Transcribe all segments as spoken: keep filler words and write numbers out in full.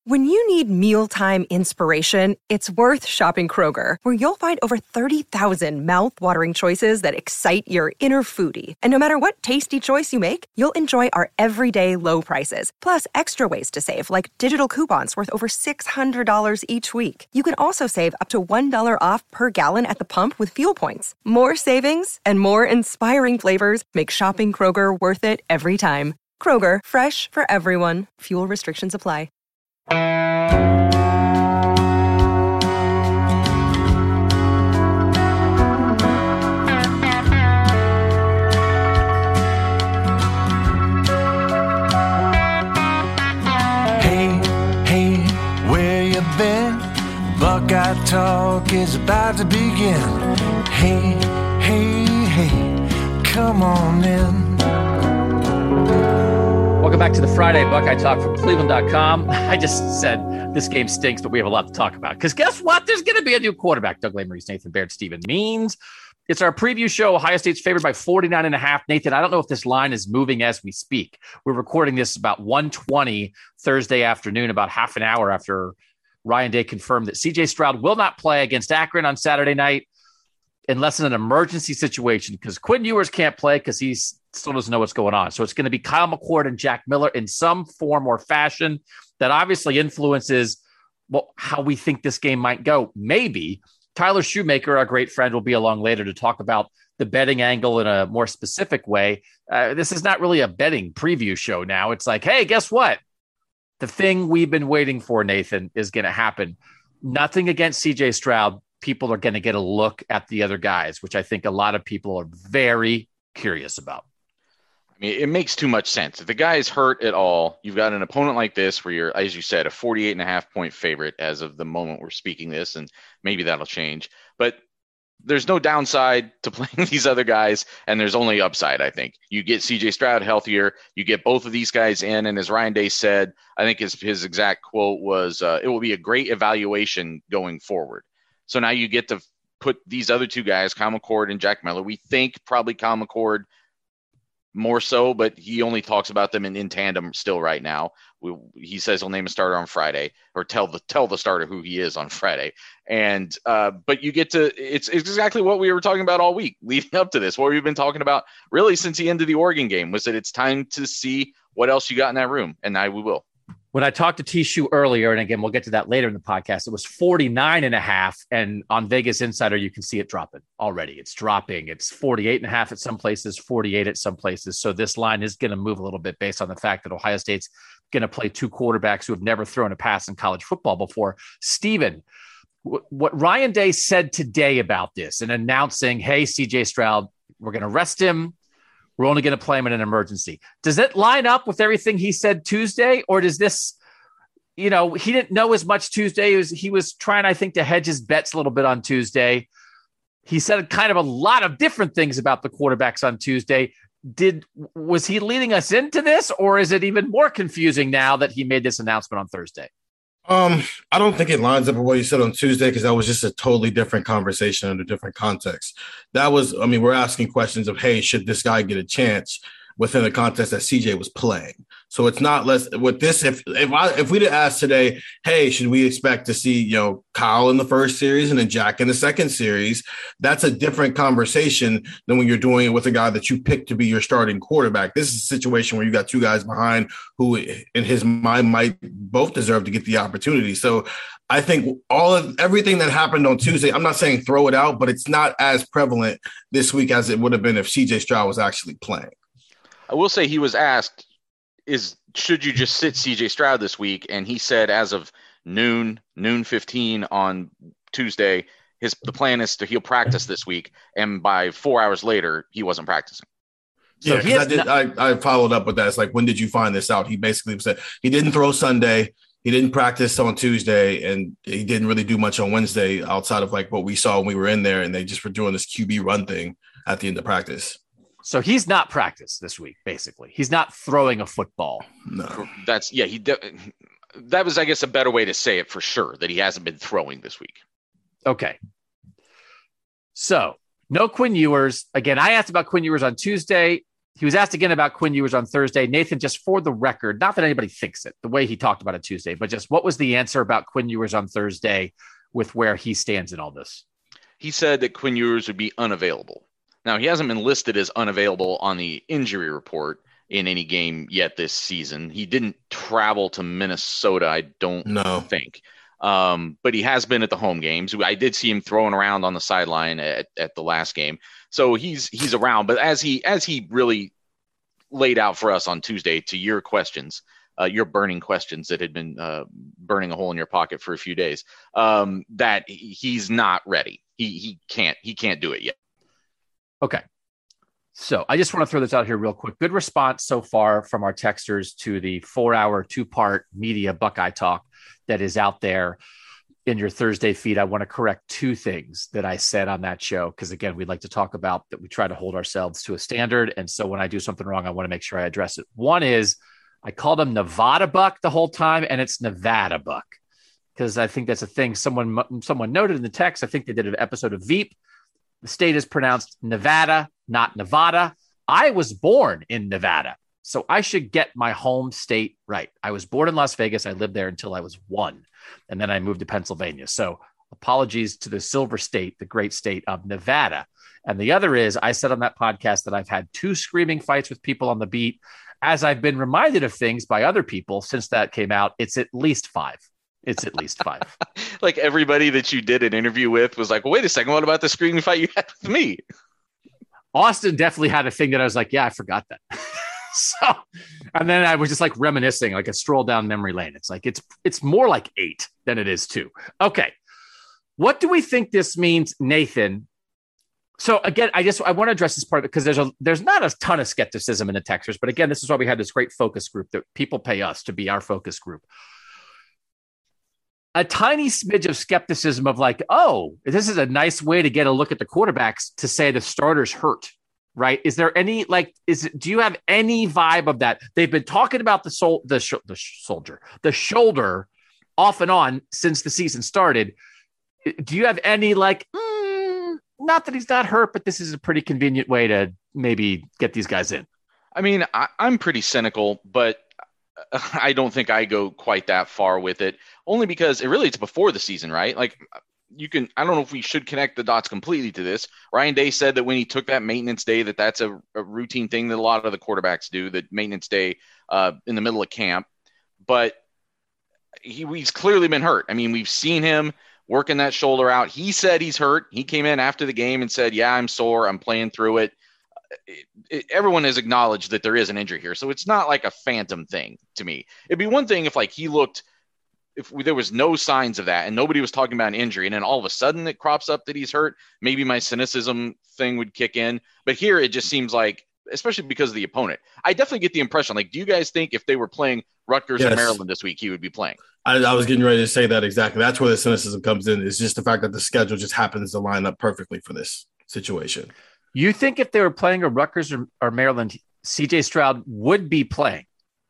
When you need mealtime inspiration, it's worth shopping Kroger, where you'll find over thirty thousand mouth-watering choices that excite your inner foodie. And no matter what tasty choice you make, you'll enjoy our everyday low prices, plus extra ways to save, like digital coupons worth over six hundred dollars each week. You can also save up to one dollar off per gallon at the pump with fuel points. More savings and more inspiring flavors make shopping Kroger worth it every time. Kroger, fresh for everyone. Fuel restrictions apply. Buckeye Talk is about to begin. Hey, hey, hey, come on in. Welcome back to the Friday Buckeye Talk from Cleveland dot com. I just said this game stinks, but we have a lot to talk about. Because guess what? There's going to be a new quarterback. Doug Lesmerises, Nathan Baird, Stephen Means. It's our preview show. Ohio State's favored by forty-nine and a half. Nathan, I don't know if this line is moving as we speak. We're recording this about one twenty Thursday afternoon, about half an hour after Ryan Day confirmed that C J Stroud will not play against Akron on Saturday night unless in an emergency situation, because Quinn Ewers can't play because he still doesn't know what's going on. So it's going to be Kyle McCord and Jack Miller in some form or fashion. That obviously influences well, how we think this game might go. Maybe Tyler Shoemaker, our great friend, will be along later to talk about the betting angle in a more specific way. Uh, this is not really a betting preview show now. It's like, hey, guess what? The thing we've been waiting for, Nathan, is going to happen. Nothing against C J Stroud. People are going to get a look at the other guys, which I think a lot of people are very curious about. I mean, it makes too much sense. If the guy is hurt at all, you've got an opponent like this where you're, as you said, a forty-eight and a half point favorite as of the moment we're speaking this, and maybe that'll change. But there's no downside to playing these other guys, and there's only upside, I think. You get C J Stroud healthier, you get both of these guys in, and as Ryan Day said, I think his, his exact quote was, uh, it will be a great evaluation going forward. So now you get to put these other two guys, Kyle McCord and Jack Miller. We think probably Kyle McCord more so, but he only talks about them in, in tandem still right now. We, he says he'll name a starter on Friday, or tell the tell the starter who he is on Friday. And uh, but you get to it's, it's exactly what we were talking about all week leading up to this. What we've been talking about really since the end of the Oregon game was that it's time to see what else you got in that room, and now we will. When I talked to T-Shoe earlier, and again, we'll get to that later in the podcast, it was forty-nine and a half. And on Vegas Insider, you can see it dropping already. It's dropping. It's forty-eight and a half at some places, forty-eight at some places. So this line is going to move a little bit based on the fact that Ohio State's going to play two quarterbacks who have never thrown a pass in college football before. Steven, w- what Ryan Day said today about this and announcing, hey, C J Stroud, we're going to rest him. We're only going to play him in an emergency. Does it line up with everything he said Tuesday? Or does this, you know, he didn't know as much Tuesday. He was, he was trying, I think, to hedge his bets a little bit on Tuesday. He said kind of a lot of different things about the quarterbacks on Tuesday. Did, was he leading us into this, or is it even more confusing now that he made this announcement on Thursday? Um, I don't think it lines up with what you said on Tuesday, because that was just a totally different conversation under different context. That was, I mean, we're asking questions of, hey, should this guy get a chance within the context that C J was playing? So it's not less with this. If if I if we'd have asked today, hey, should we expect to see, you know, Kyle in the first series and then Jack in the second series? That's a different conversation than when you're doing it with a guy that you picked to be your starting quarterback. This is a situation where you got two guys behind who, in his mind, might both deserve to get the opportunity. So I think all of everything that happened on Tuesday, I'm not saying throw it out, but it's not as prevalent this week as it would have been if C J Stroud was actually playing. I will say he was asked, is should you just sit C J Stroud this week? And he said as of noon, noon fifteen on Tuesday, his the plan is to he'll practice this week. And by four hours later, he wasn't practicing. So yeah, he I, did, not- I, I followed up with that. It's like, when did you find this out? He basically said he didn't throw Sunday. He didn't practice on Tuesday, and he didn't really do much on Wednesday outside of like what we saw when we were in there, and they just were doing this Q B run thing at the end of practice. So he's not practiced this week, basically. He's not throwing a football. No, that's yeah. He de- that was, I guess, a better way to say it for sure, that he hasn't been throwing this week. Okay. So no Quinn Ewers. Again, I asked about Quinn Ewers on Tuesday. he was asked again about Quinn Ewers on Thursday. Nathan, just for the record, not that anybody thinks it, the way he talked about it Tuesday, but just what was the answer about Quinn Ewers on Thursday with where he stands in all this? He said that Quinn Ewers would be unavailable. Now, he hasn't been listed as unavailable on the injury report in any game yet this season. He didn't travel to Minnesota, I don't no. think. Um, but he has been at the home games. I did see him throwing around on the sideline at, at the last game. So he's he's around. But as he as he really laid out for us on Tuesday to your questions, uh, your burning questions that had been uh, burning a hole in your pocket for a few days, um, that he's not ready. He he can't he can't do it yet. Okay. So I just want to throw this out here real quick. Good response so far from our texters to the four-hour, two-part media Buckeye talk that is out there in your Thursday feed. I want to correct two things that I said on that show, because, again, we'd like to talk about that we try to hold ourselves to a standard. And so when I do something wrong, I want to make sure I address it. One is I called him Nevada Buck the whole time, and it's Nevada Buck, because I think that's a thing someone someone noted in the text. I think they did an episode of Veep. The state is pronounced Nevada, not Nevada. I was born in Nevada, so I should get my home state right. I was born in Las Vegas. I lived there until I was one, and then I moved to Pennsylvania. So apologies to the Silver State, the great state of Nevada. And the other is I said on that podcast that I've had two screaming fights with people on the beat. As I've been reminded of things by other people since that came out, it's at least five. It's at least five. Like everybody that you did an interview with was like, well, wait a second, what about the screaming fight you had with me? Austin definitely had a thing that I was like, yeah, I forgot that. So, and then I was just like reminiscing, like a stroll down memory lane. It's like, it's, it's more like eight than it is two. Okay. What do we think this means, Nathan? So again, I just, I want to address this part because there's a, there's not a ton of skepticism in the texters, but again, this is why we had this great focus group that people pay us to be our focus group. A tiny smidge of skepticism of like, oh, this is a nice way to get a look at the quarterbacks to say the starters hurt, right? Is there any, like, is it, do you have any vibe of that? They've been talking about the soul, the, sh- the soldier, the shoulder off and on since the season started. Do you have any like, mm, not that he's not hurt, but this is a pretty convenient way to maybe get these guys in? I mean, I, I'm pretty cynical, but I don't think I go quite that far with it, only because it really it's before the season, right? Like you can, I don't know if we should connect the dots completely to this. Ryan Day said that when he took that maintenance day, that that's a, a routine thing that a lot of the quarterbacks do, that maintenance day uh, in the middle of camp, but he, he's clearly been hurt. I mean, we've seen him working that shoulder out. He said he's hurt. He came in after the game and said, yeah, I'm sore. I'm playing through it. It, it, everyone has acknowledged that there is an injury here. So it's not like a phantom thing to me. It'd be one thing if like he looked, if there was no signs of that and nobody was talking about an injury and then all of a sudden it crops up that he's hurt, maybe my cynicism thing would kick in. But here it just seems like, especially because of the opponent, I definitely get the impression, like, do you guys think if they were playing Rutgers yes. or Maryland this week, he would be playing? I, I was getting ready to say that exactly. That's where the cynicism comes in. It's just the fact that the schedule just happens to line up perfectly for this situation. You think if they were playing a Rutgers or, or Maryland, C J Stroud would be playing?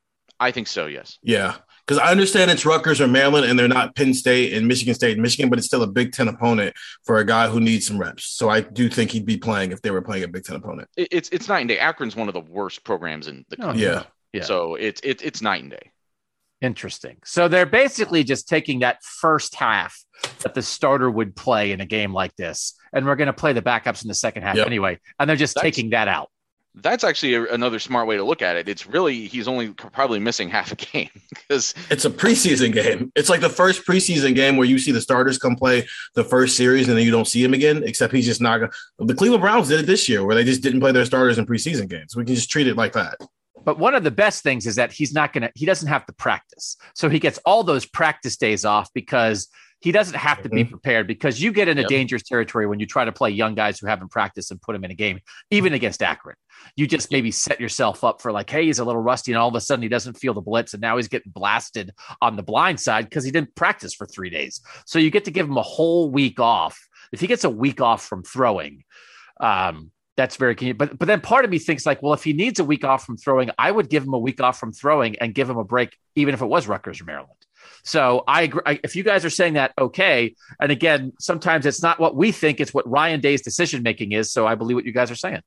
I think so, yes. Yeah, because I understand it's Rutgers or Maryland and they're not Penn State and Michigan State and Michigan, but it's still a Big Ten opponent for a guy who needs some reps. So I do think he'd be playing if they were playing a Big Ten opponent. It, it's it's night and day. Akron's one of the worst programs in the country. Oh, yeah. yeah. So it's it, it's night and day. Interesting. So they're basically just taking that first half that the starter would play in a game like this, and we're going to play the backups in the second half yep. anyway, and they're just that's, taking that out. That's actually a, another smart way to look at it. It's really he's only probably missing half a game because it's a preseason game. It's like the first preseason game where you see the starters come play the first series and then you don't see him again, except he's just not going to. The Cleveland Browns did it this year where they just didn't play their starters in preseason games. We can just treat it like that. But one of the best things is that he's not going to, he doesn't have to practice. So he gets all those practice days off because he doesn't have to mm-hmm. be prepared, because you get into yep. dangerous territory when you try to play young guys who haven't practiced and put them in a game, even against Akron. You just maybe set yourself up for like, hey, he's a little rusty and all of a sudden he doesn't feel the blitz and now he's getting blasted on the blind side because he didn't practice for three days. So you get to give him a whole week off. If he gets a week off from throwing, um, that's very convenient. But, but then part of me thinks like, well, if he needs a week off from throwing, I would give him a week off from throwing and give him a break, even if it was Rutgers or Maryland. So I agree. I, if you guys are saying that, okay. And again, sometimes it's not what we think, it's what Ryan Day's decision-making is. So I believe what you guys are saying.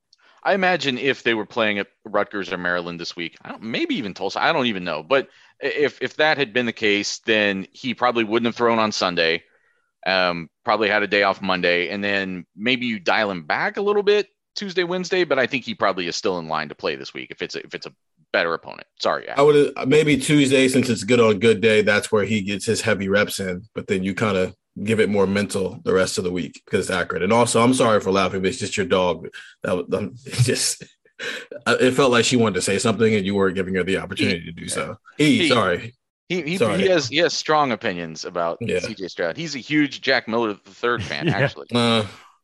I imagine if they were playing at Rutgers or Maryland this week, I don't, maybe even Tulsa, I don't even know. But if if that had been the case, then he probably wouldn't have thrown on Sunday. Um, probably had a day off Monday, and then maybe you dial him back a little bit Tuesday, Wednesday. But I think he probably is still in line to play this week if it's a, if it's a better opponent. Sorry, I would maybe Tuesday, since it's good on good day. That's where he gets his heavy reps in. But then you kind of give it more mental the rest of the week because it's Akron. And also, I'm sorry for laughing, but it's just your dog. That was um, it just it felt like she wanted to say something, and you weren't giving her the opportunity to do so. He, he sorry. He he, he has he has strong opinions about yeah. C J Stroud. He's a huge Jack Miller the third fan, actually. Uh,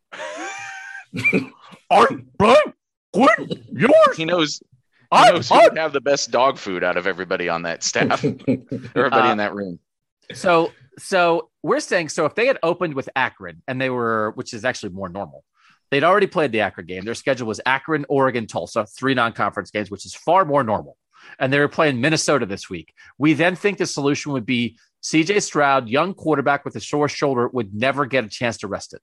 Art, Brian, Quinn, yours. He knows he knows who would have the best dog food out of everybody on that staff, everybody uh, in that room. So so we're saying so if they had opened with Akron and they were, which is actually more normal, they'd already played the Akron game. Their schedule was Akron, Oregon, Tulsa, three non-conference games, which is far more normal. And they were playing Minnesota this week. We then think the solution would be C J Stroud, young quarterback with a sore shoulder, would never get a chance to rest it.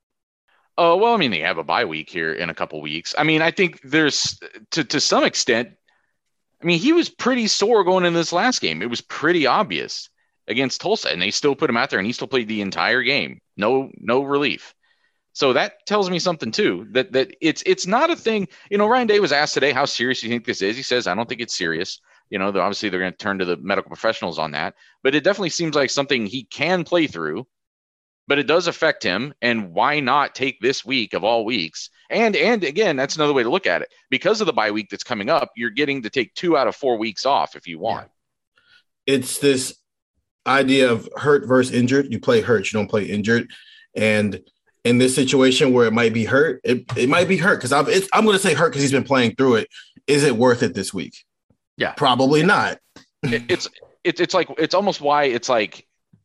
Oh, well, I mean, they have a bye week here in a couple weeks. I mean, I think there's, to, to some extent, I mean, he was pretty sore going into this last game. It was pretty obvious against Tulsa, and they still put him out there, and he still played the entire game. No, no relief. So that tells me something too, that that it's it's not a thing. You know, Ryan Day was asked today, how serious do you think this is? He says, I don't think it's serious. You know, obviously they're going to turn to the medical professionals on that, but it definitely seems like something he can play through, but it does affect him. And why not take this week of all weeks? And and again, that's another way to look at it. Because of the bye week that's coming up, you're getting to take two out of four weeks off if you want. Yeah. It's this idea of hurt versus injured. You play hurt, you don't play injured. And in this situation where it might be hurt, it, it might be hurt because I'm it's, I'm going to say hurt because he's been playing through it. Is it worth it this week? Yeah, probably not. it, it's it's it's like it's almost why it's like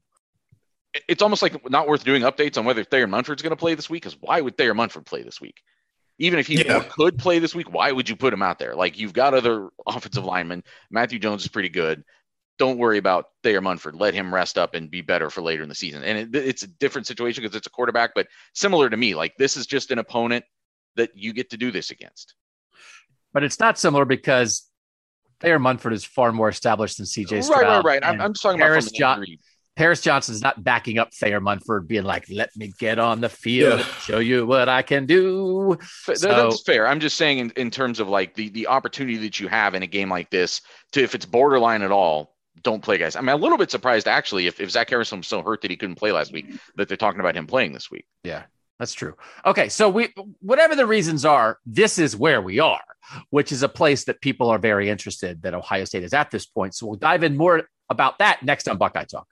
it's almost like not worth doing updates on whether Thayer Munford's going to play this week. Because why would Thayer Munford play this week? Even if he yeah. could play this week, why would you put him out there? Like you've got other offensive linemen. Matthew Jones is pretty good. Don't worry about Thayer Munford. Let him rest up and be better for later in the season. And it, it's a different situation because it's a quarterback, but similar to me, like this is just an opponent that you get to do this against. But it's not similar because Thayer Munford is far more established than C J Stroud. Right, right, right. I'm, I'm just talking Paris about John- Paris Johnson's not backing up Thayer Munford, being like, let me get on the field yeah. and show you what I can do. So, that's fair. I'm just saying in, in terms of like the, the opportunity that you have in a game like this to, if it's borderline at all, don't play guys. I mean, I'm a little bit surprised actually if, if Zach Harrison was so hurt that he couldn't play last week that they're talking about him playing this week. Yeah, that's true. Okay. So we, whatever the reasons are, this is where we are, which is a place that people are very interested that Ohio State is at this point. So we'll dive in more about that next on Buckeye Talk.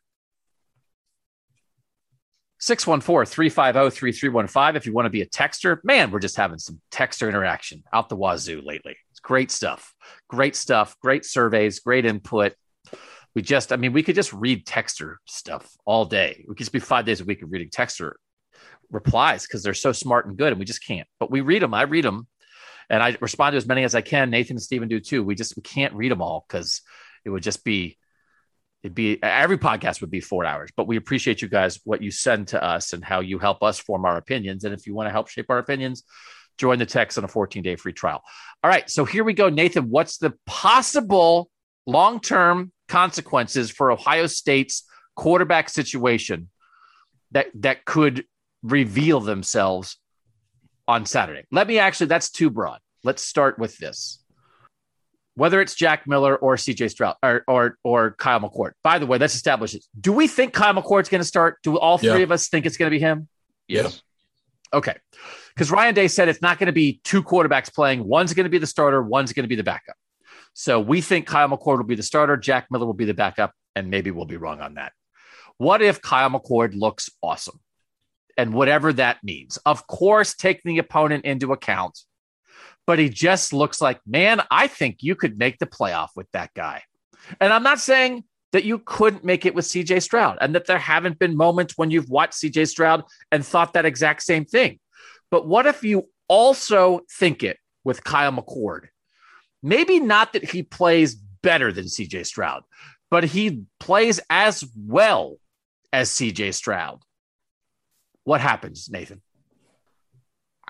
six one four, three five zero, three three one five. If you want to be a texter, man, we're just having some texter interaction out the wazoo lately. It's great stuff. Great stuff. Great surveys. Great input. We just, I mean, we could just read texter stuff all day. We could just be five days a week of reading texter replies because they're so smart and good and we just can't. But we read them. I read them and I respond to as many as I can. Nathan and Steven do too. We just, we can't read them all because it would just be, it'd be, every podcast would be four hours. But we appreciate you guys, what you send to us and how you help us form our opinions. And if you want to help shape our opinions, join the text on a fourteen-day free trial. All right, so here we go. Nathan, what's the possible long-term consequences for Ohio State's quarterback situation that that could reveal themselves on Saturday? Let me actually, that's too broad. Let's start with this. Whether it's Jack Miller or C J Stroud or, or, or Kyle McCord. By the way, let's establish it. Do we think Kyle McCord's going to start? Do all three yeah. of us think it's going to be him? Yes. Okay. Because Ryan Day said it's not going to be two quarterbacks playing. One's going to be the starter. One's going to be the backup. So we think Kyle McCord will be the starter. Jack Miller will be the backup. And maybe we'll be wrong on that. What if Kyle McCord looks awesome? And whatever that means. Of course, taking the opponent into account. But he just looks like, man, I think you could make the playoff with that guy. And I'm not saying that you couldn't make it with C J Stroud and that there haven't been moments when you've watched C J Stroud and thought that exact same thing. But what if you also think it with Kyle McCord? Maybe not that he plays better than C J Stroud, but he plays as well as C J Stroud. What happens, Nathan?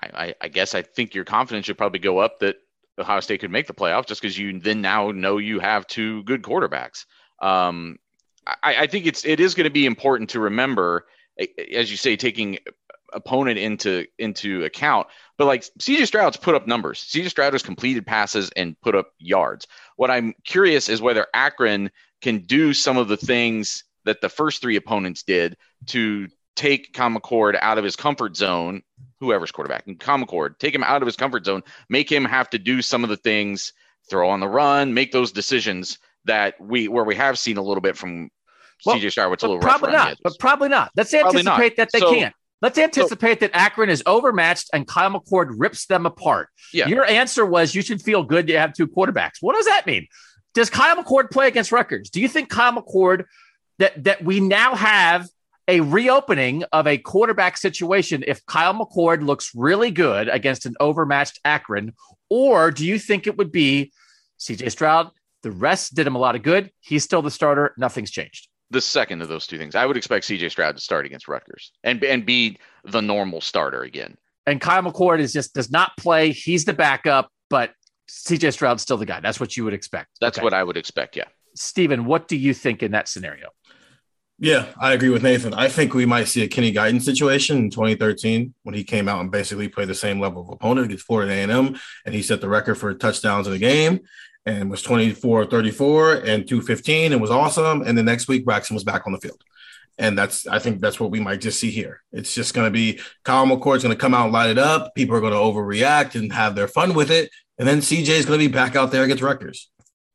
I, I, I guess I think your confidence should probably go up that Ohio State could make the playoffs just because you then now know you have two good quarterbacks. Um, I, I think it's it is going to be important to remember, as you say, taking opponent into into account. But like C J Stroud's put up numbers. C J Stroud has completed passes and put up yards. What I'm curious is whether Akron can do some of the things that the first three opponents did to take Kyle McCord out of his comfort zone, whoever's quarterback, and Kyle McCord, take him out of his comfort zone, make him have to do some of the things, throw on the run, make those decisions that we where we have seen a little bit from well, C J Stroud. It's a little probably rough not, but probably not. Let's anticipate not. that they so, can't. Let's anticipate so, that Akron is overmatched and Kyle McCord rips them apart. Yeah. Your answer was you should feel good to have two quarterbacks. What does that mean? Does Kyle McCord play against Rutgers? Do you think Kyle McCord, that, that we now have a reopening of a quarterback situation if Kyle McCord looks really good against an overmatched Akron? Or do you think it would be C J Stroud, the rest did him a lot of good, he's still the starter, nothing's changed? The second of those two things. I would expect C J Stroud to start against Rutgers and, and be the normal starter again. And Kyle McCord is just does not play. He's the backup, but C J Stroud's still the guy. That's what you would expect. That's okay. what I would expect, yeah. Stephen, what do you think in that scenario? Yeah, I agree with Nathan. I think we might see a Kenny Guyton situation in twenty thirteen when he came out and basically played the same level of opponent against Florida A and M, and he set the record for touchdowns in the game and was twenty-four thirty-four and two fifteen and was awesome. And the next week, Braxton was back on the field. And that's, I think that's what we might just see here. It's just going to be Kyle McCord's going to come out and light it up. People are going to overreact and have their fun with it. And then C J is going to be back out there against Rutgers.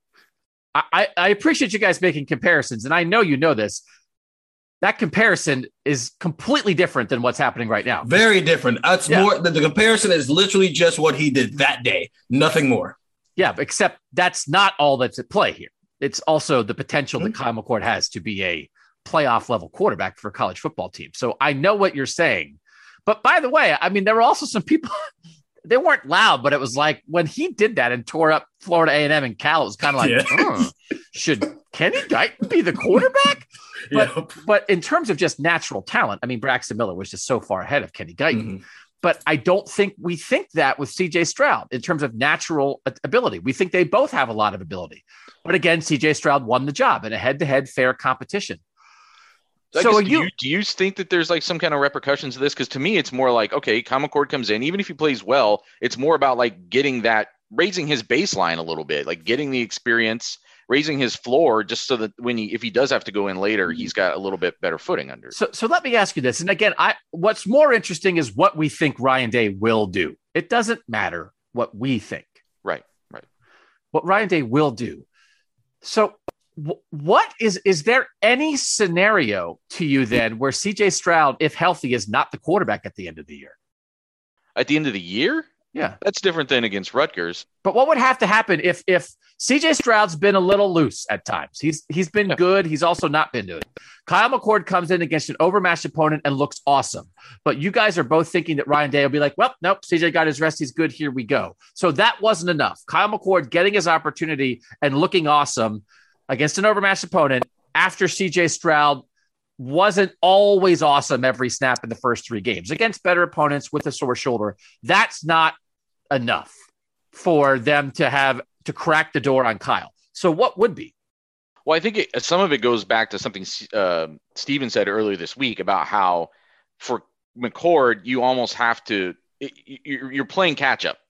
I, I appreciate you guys making comparisons. And I know you know this. That comparison is completely different than what's happening right now. Very different. That's yeah. more the, the comparison is literally just what he did that day. Nothing more. Yeah, except that's not all that's at play here. It's also the potential mm-hmm. that Kyle McCord has to be a playoff level quarterback for a college football team. So I know what you're saying. But by the way, I mean, there were also some people, they weren't loud, but it was like when he did that and tore up Florida A and M and Cal, it was kind of like, yeah. oh, should Kenny Guyton be the quarterback? But, yep. but in terms of just natural talent, I mean, Braxton Miller was just so far ahead of Kenny Guyton. Mm-hmm. But I don't think we think that with C J Stroud in terms of natural ability. We think they both have a lot of ability. But again, C J Stroud won the job in a head-to-head fair competition. So, so do, you, you, do you think that there's like some kind of repercussions to this? Because to me, it's more like, okay, Kyle McCord comes in. Even if he plays well, it's more about like getting that, raising his baseline a little bit, like getting the experience, raising his floor, just so that when he, if he does have to go in later, he's got a little bit better footing under. So, so let me ask you this. And again, I, what's more interesting is what we think Ryan Day will do. It doesn't matter what we think. Right. Right. What Ryan Day will do. So w- what is, is there any scenario to you then where C J Stroud, if healthy, is not the quarterback at the end of the year? At the end of the year? Yeah. That's different than against Rutgers. But what would have to happen if if C J Stroud's been a little loose at times? He's he's been yeah. good. He's also not been good. Kyle McCord comes in against an overmatched opponent and looks awesome. But you guys are both thinking that Ryan Day will be like, well, nope, C J got his rest. He's good. Here we go. So that wasn't enough. Kyle McCord getting his opportunity and looking awesome against an overmatched opponent after C J Stroud wasn't always awesome every snap in the first three games against better opponents with a sore shoulder. That's not enough for them to have to crack the door on Kyle. So what would be? Well, I think it, some of it goes back to something uh, Steven said earlier this week about how for McCord, you almost have to, it, you're, you're playing catch up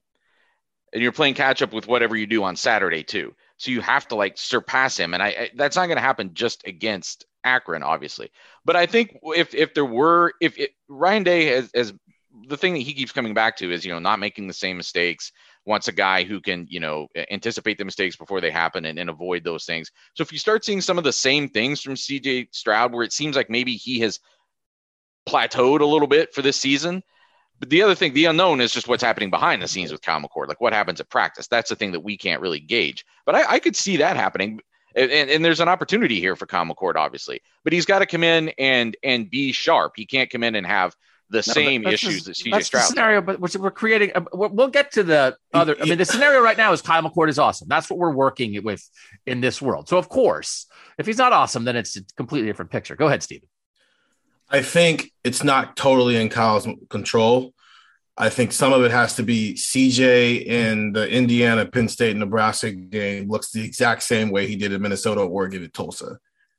and you're playing catch up with whatever you do on Saturday too. So you have to like surpass him. And I, I that's not going to happen just against Akron, obviously. But I think if if there were, if it, Ryan Day has, has the thing that he keeps coming back to is, you know, not making the same mistakes, wants a guy who can, you know, anticipate the mistakes before they happen and, and avoid those things. So if you start seeing some of the same things from C J Stroud, where it seems like maybe he has plateaued a little bit for this season. But the other thing, the unknown is just what's happening behind the scenes with Kyle McCord, like what happens at practice. That's the thing that we can't really gauge. But I, I could see that happening. And, and there's an opportunity here for Kyle McCord, obviously. But he's got to come in and and be sharp. He can't come in and have the no, same issues the, that C J Stroud. That's the scenario, but we're creating. A, we'll get to the other. I mean, the scenario right now is Kyle McCord is awesome. That's what we're working with in this world. So, of course, if he's not awesome, then it's a completely different picture. Go ahead, Steven. I think it's not totally in Kyle's control. I think some of it has to be C J in the Indiana, Penn State, Nebraska game looks the exact same way he did in Minnesota, Oregon, and Tulsa.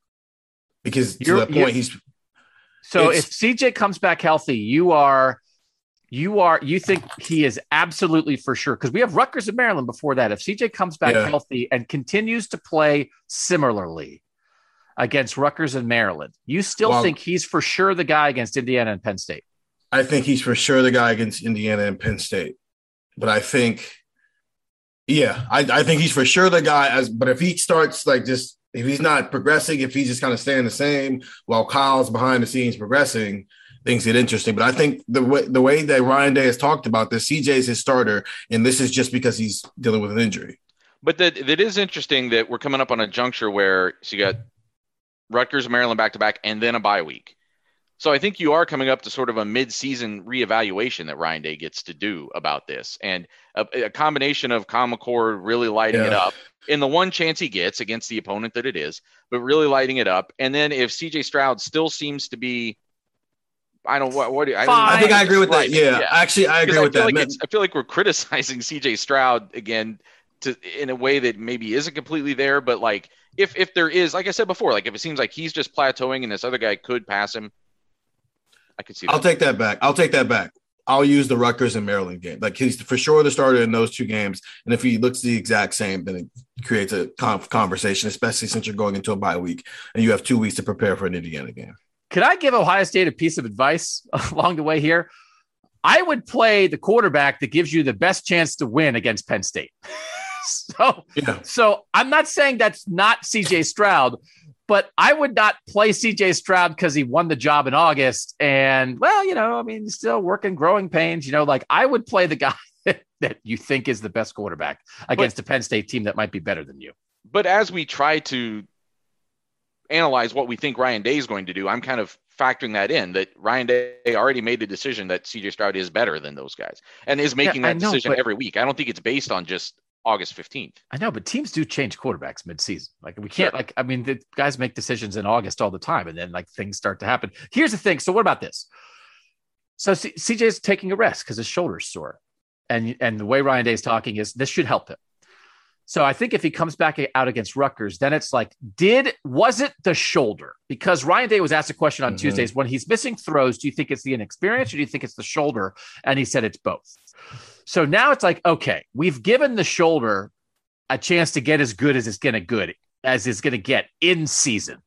Because to You're, the point he's so if C J comes back healthy, you are you are you think he is absolutely for sure, because we have Rutgers and Maryland before that. If C J comes back yeah. healthy and continues to play similarly against Rutgers and Maryland, you still well, think he's for sure the guy against Indiana and Penn State? I think he's for sure the guy against Indiana and Penn State. But I think, yeah, I, I think he's for sure the guy. As But if he starts like just, if he's not progressing, if he's just kind of staying the same while Kyle's behind the scenes progressing, things get interesting. But I think the way, the way that Ryan Day has talked about this, C J's his starter, and this is just because he's dealing with an injury. But that that is interesting that we're coming up on a juncture where so you got Rutgers, Maryland back-to-back, and then a bye week. So I think you are coming up to sort of a mid-season reevaluation that Ryan Day gets to do about this. And a, a combination of Kyle McCord really lighting yeah. it up in the one chance he gets against the opponent that it is, but really lighting it up. And then if C J Stroud still seems to be, I don't what, what do you, I, I think I agree with that. Yeah, yeah. actually, I agree I with feel that. Like it's, I feel like we're criticizing C J Stroud again to in a way that maybe isn't completely there, but like if if there is, like I said before, like if it seems like he's just plateauing and this other guy could pass him, I could see that. I'll take that back. I'll take that back. I'll use the Rutgers and Maryland game. Like he's for sure the starter in those two games. And if he looks the exact same, then it creates a conversation, especially since you're going into a bye week and you have two weeks to prepare for an Indiana game. Could I give Ohio State a piece of advice along the way here? I would play the quarterback that gives you the best chance to win against Penn State. so, yeah. so I'm not saying that's not C J Stroud, but I would not play C J Stroud because he won the job in August. And, well, you know, I mean, still working growing pains, you know, like I would play the guy that you think is the best quarterback against but, a Penn State team that might be better than you. But as we try to analyze what we think Ryan Day is going to do, I'm kind of factoring that in, that Ryan Day already made the decision that C J Stroud is better than those guys and is making yeah, that know, decision every week. I don't think it's based on just August fifteenth. I know, but teams do change quarterbacks mid-season. Like we can't, sure. like, I mean, the guys make decisions in August all the time, and then like things start to happen. Here's the thing. So what about this? So C- CJ's taking a rest because his shoulder's sore, and and the way Ryan Day is talking is this should help him. So I think if he comes back out against Rutgers, then it's like, did was it the shoulder? Because Ryan Day was asked a question on mm-hmm. Tuesdays when he's missing throws. Do you think it's the inexperience or do you think it's the shoulder? And he said it's both. So now it's like, okay, we've given the shoulder a chance to get as good as it's going to good as it's going to get in season.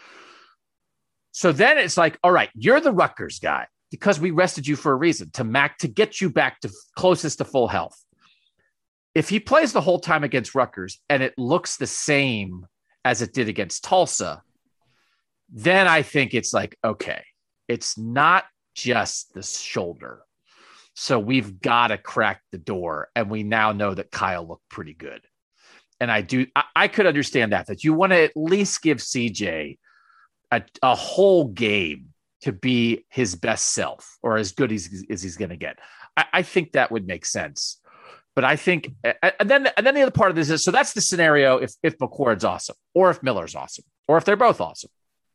So then it's like, all right, you're the Rutgers guy because we rested you for a reason to Mac to get you back to closest to full health. If he plays the whole time against Rutgers and it looks the same as it did against Tulsa, then I think it's like, okay, it's not just the shoulder. So we've got to crack the door. And we now know that Kyle looked pretty good. And I do, I, I could understand that, that you want to at least give C J a, a whole game to be his best self or as good as, as he's going to get. I, I think that would make sense. But I think, and then, and then the other part of this is, so that's the scenario if, if McCord's awesome, or if Miller's awesome, or if they're both awesome.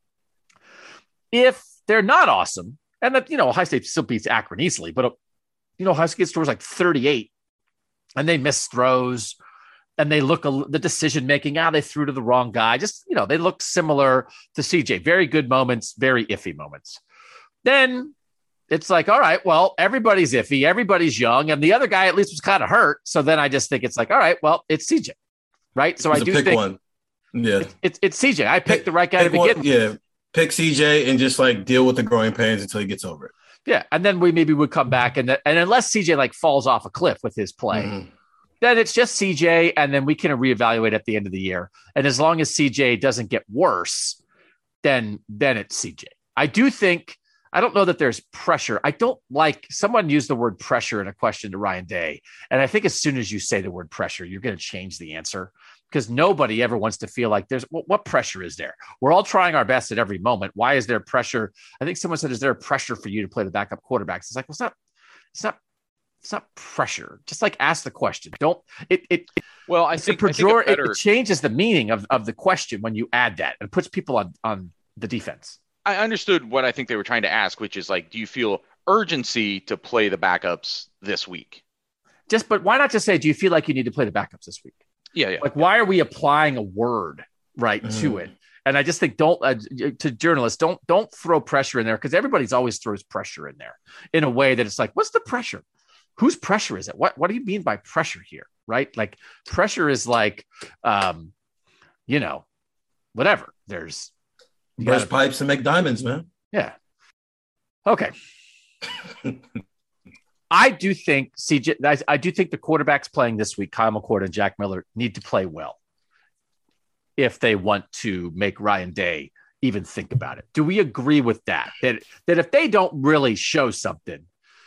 If they're not awesome, and that, you know, Ohio State still beats Akron easily, but, you know, Ohio State scores like thirty-eight, and they miss throws, and they look, a, the decision-making, ah, they threw to the wrong guy. Just, you know, they look similar to C J. Very good moments, very iffy moments. Then it's like, all right, well, everybody's iffy, everybody's young, and the other guy at least was kind of hurt. So then I just think it's like, all right, well, it's C J, right? So I do pick think one. Yeah, it's, it's, it's C J. I picked pick, the right guy to begin with. Yeah, pick C J and just like deal with the growing pains until he gets over it. Yeah, and then we maybe would come back, and and unless C J like falls off a cliff with his play, mm-hmm. then it's just C J, and then we can reevaluate at the end of the year. And as long as C J doesn't get worse, then then it's C J. I do think, I don't know that there's pressure. I don't like, someone used the word pressure in a question to Ryan Day, and I think as soon as you say the word pressure, you're going to change the answer. Because nobody ever wants to feel like there's what, what pressure is there? We're all trying our best at every moment. Why is there pressure? I think someone said, is there pressure for you to play the backup quarterbacks? It's like, well, it's not, it's not, it's not pressure. Just like ask the question. Don't it, it, it well, I think, I think pejor- better... it, it changes the meaning of, of the question when you add that and puts people on, on the defense. I understood what I think they were trying to ask, which is like, do you feel urgency to play the backups this week. Just, but why not just say, do you feel like you need to play the backups this week? Yeah, yeah. Like, why are we applying a word right mm. to it? And I just think don't uh, to journalists don't don't throw pressure in there, because everybody's always throws pressure in there in a way that it's like, what's the pressure? Whose pressure is it? What what do you mean by pressure here? Right? Like pressure is like, um, you know, whatever. There's burst pipes and make diamonds, man. Yeah. Okay. I do think C J. I, I do think the quarterbacks playing this week, Kyle McCord and Jack Miller, need to play well if they want to make Ryan Day even think about it. Do we agree with that? That that if they don't really show something,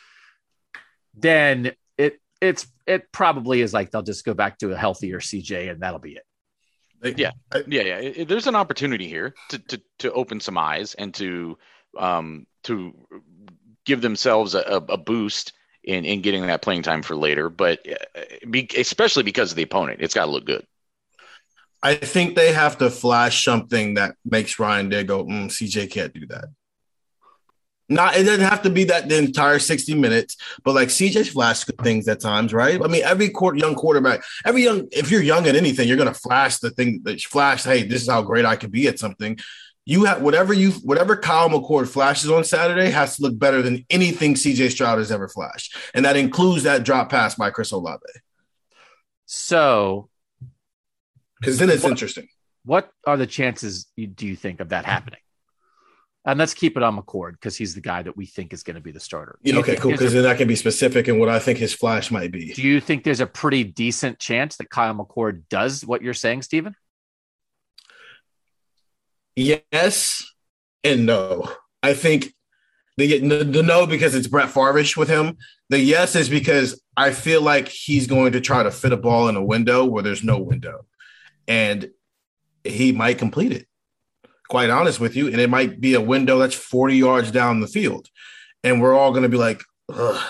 then it it's it probably is like they'll just go back to a healthier C J and that'll be it. Yeah, yeah, yeah. It, there's an opportunity here to to to open some eyes and to um to give themselves a, a boost in in getting that playing time for later, but be, especially because of the opponent, it's got to look good. I think they have to flash something that makes Ryan Day go, mm, C J can't do that. Not, it doesn't have to be that the entire sixty minutes, but like C J's flashed good things at times, right? I mean, every court, young quarterback, every young, if you're young at anything, you're going to flash the thing that flash, hey, this is how great I could be at something. You have whatever you, whatever Kyle McCord flashes on Saturday has to look better than anything C J Stroud has ever flashed. And that includes that drop pass by Chris Olave. So, because then it's what, interesting. What are the chances you, do you think of that happening? And let's keep it on McCord because he's the guy that we think is going to be the starter. Yeah, okay, cool. Because then I can be specific in what I think his flash might be. Do you think there's a pretty decent chance that Kyle McCord does what you're saying, Stephen? Yes and no. I think the, the, the no because it's Brett Favre-ish with him. The yes is because I feel like he's going to try to fit a ball in a window where there's no window. And he might complete it, quite honest with you. And it might be a window that's forty yards down the field. And we're all going to be like, ugh,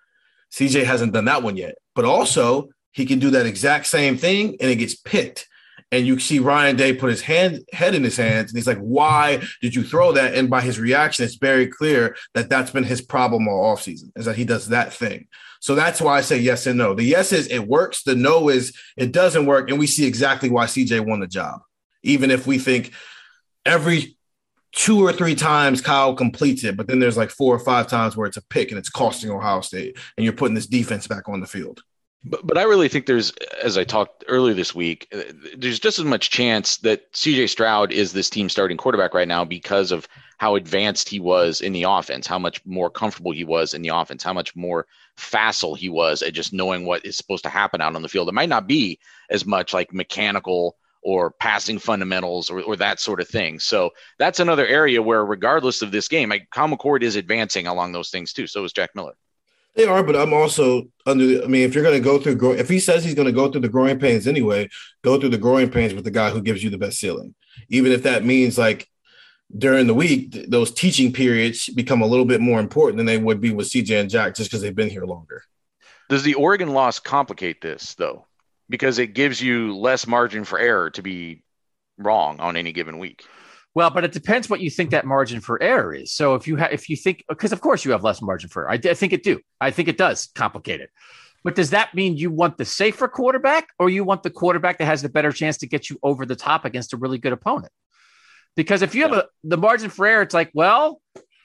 C J hasn't done that one yet. But also, he can do that exact same thing and it gets picked. And you see Ryan Day put his hand head in his hands. And he's like, why did you throw that? And by his reaction, it's very clear that that's been his problem all offseason, is that he does that thing. So that's why I say yes and no. The yes is it works. The no is it doesn't work. And we see exactly why C J won the job. Even if we think every two or three times Kyle completes it, but then there's like four or five times where it's a pick and it's costing Ohio State and you're putting this defense back on the field. But, but I really think there's, as I talked earlier this week, there's just as much chance that C J Stroud is this team starting quarterback right now because of how advanced he was in the offense, how much more comfortable he was in the offense, how much more facile he was at just knowing what is supposed to happen out on the field. It might not be as much like mechanical or passing fundamentals or, or that sort of thing. So that's another area where regardless of this game, like Kyle McCord is advancing along those things too. So is Jack Miller. They are, but I'm also under the, I mean, if you're going to go through, if he says he's going to go through the growing pains anyway, go through the growing pains with the guy who gives you the best ceiling. Even if that means like during the week, th- those teaching periods become a little bit more important than they would be with C J and Jack just because they've been here longer. Does the Oregon loss complicate this though? Because it gives you less margin for error to be wrong on any given week. Well, but it depends what you think that margin for error is. So if you ha- if you think, because of course you have less margin for error. I, d- I think it do. I think it does complicate it. But does that mean you want the safer quarterback or you want the quarterback that has the better chance to get you over the top against a really good opponent? Because if you have a, the margin for error, it's like, well,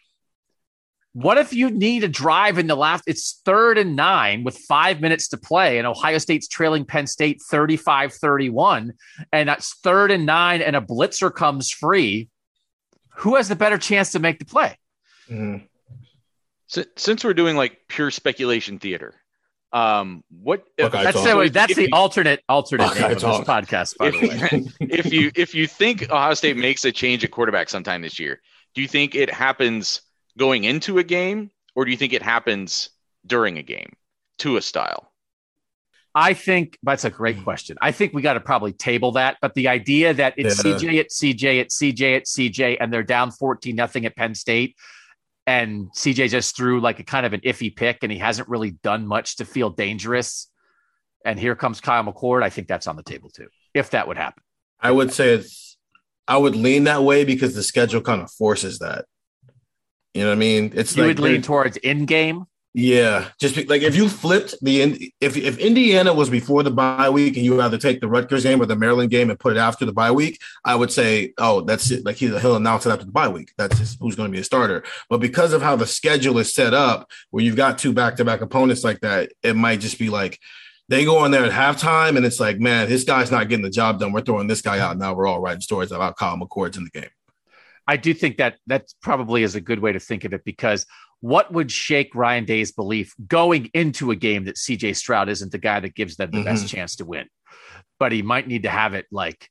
what if you need a drive in the last, it's third and nine with five minutes to play and Ohio State's trailing Penn State thirty-five thirty-one and that's third and nine and a blitzer comes free. Who has the better chance to make the play? Mm-hmm. So, since we're doing like pure speculation theater, um, what if, that's the, that's the you, alternate alternate okay, name of this podcast, by if, the way. if you if you think Ohio State makes a change at quarterback sometime this year, do you think it happens going into a game, or do you think it happens during a game to a style? I think that's a great question. I think we got to probably table that, but the idea that it's yeah. C J at C J at C J at C J and they're down fourteen nothing at Penn State and C J just threw like a kind of an iffy pick and he hasn't really done much to feel dangerous. And here comes Kyle McCord. I think that's on the table too, if that would happen. I would say it's, I would lean that way because the schedule kind of forces that. You know what I mean? It's you like would lean towards in game. Yeah, just be, like if you flipped the if if Indiana was before the bye week and you either take the Rutgers game or the Maryland game and put it after the bye week, I would say, oh, that's it. Like he'll, he'll announce it after the bye week. That's just who's going to be a starter. But because of how the schedule is set up, where you've got two back-to-back opponents like that, it might just be like they go in there at halftime and it's like, man, this guy's not getting the job done. We're throwing this guy out. Now we're all writing stories about Kyle McCord's in the game. I do think that that probably is a good way to think of it, because what would shake Ryan Day's belief going into a game that C J Stroud isn't the guy that gives them the mm-hmm. best chance to win? But he might need to have it like,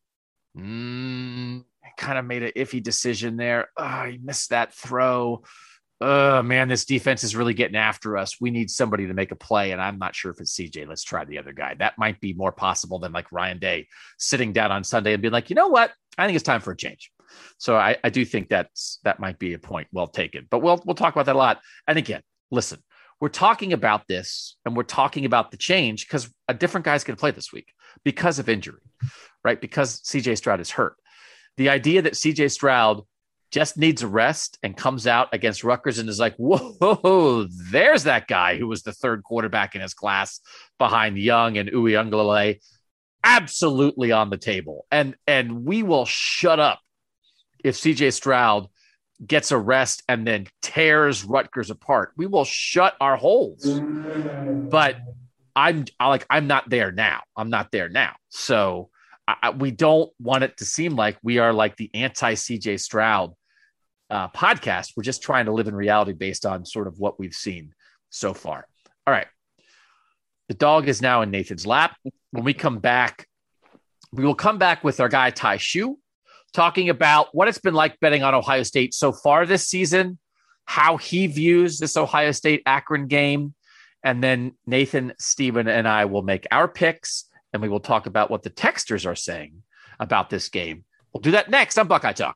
mm, kind of made an iffy decision there. Oh, he missed that throw. Oh, man, this defense is really getting after us. We need somebody to make a play, and I'm not sure if it's C J. Let's try the other guy. That might be more possible than like Ryan Day sitting down on Sunday and being like, you know what? I think it's time for a change. So I, I do think that's that might be a point well taken, but we'll we'll talk about that a lot. And again, listen, we're talking about this and we're talking about the change because a different guy's going to play this week because of injury, right? Because C J Stroud is hurt. The idea that C J Stroud just needs a rest and comes out against Rutgers and is like, whoa, there's that guy who was the third quarterback in his class behind Young and Uiagalelei, absolutely on the table. And and we will shut up if C J Stroud gets a rest and then tears Rutgers apart. We will shut our holes. But I'm I like I'm not there now. I'm not there now. So I, we don't want it to seem like we are like the anti-C J Stroud uh, podcast. We're just trying to live in reality based on sort of what we've seen so far. All right. The dog is now in Nathan's lap. When we come back, we will come back with our guy Ty Shue, talking about what it's been like betting on Ohio State so far this season, how he views this Ohio State-Akron game, and then Nathan, Steven, and I will make our picks, and we will talk about what the texters are saying about this game. We'll do that next on Buckeye Talk.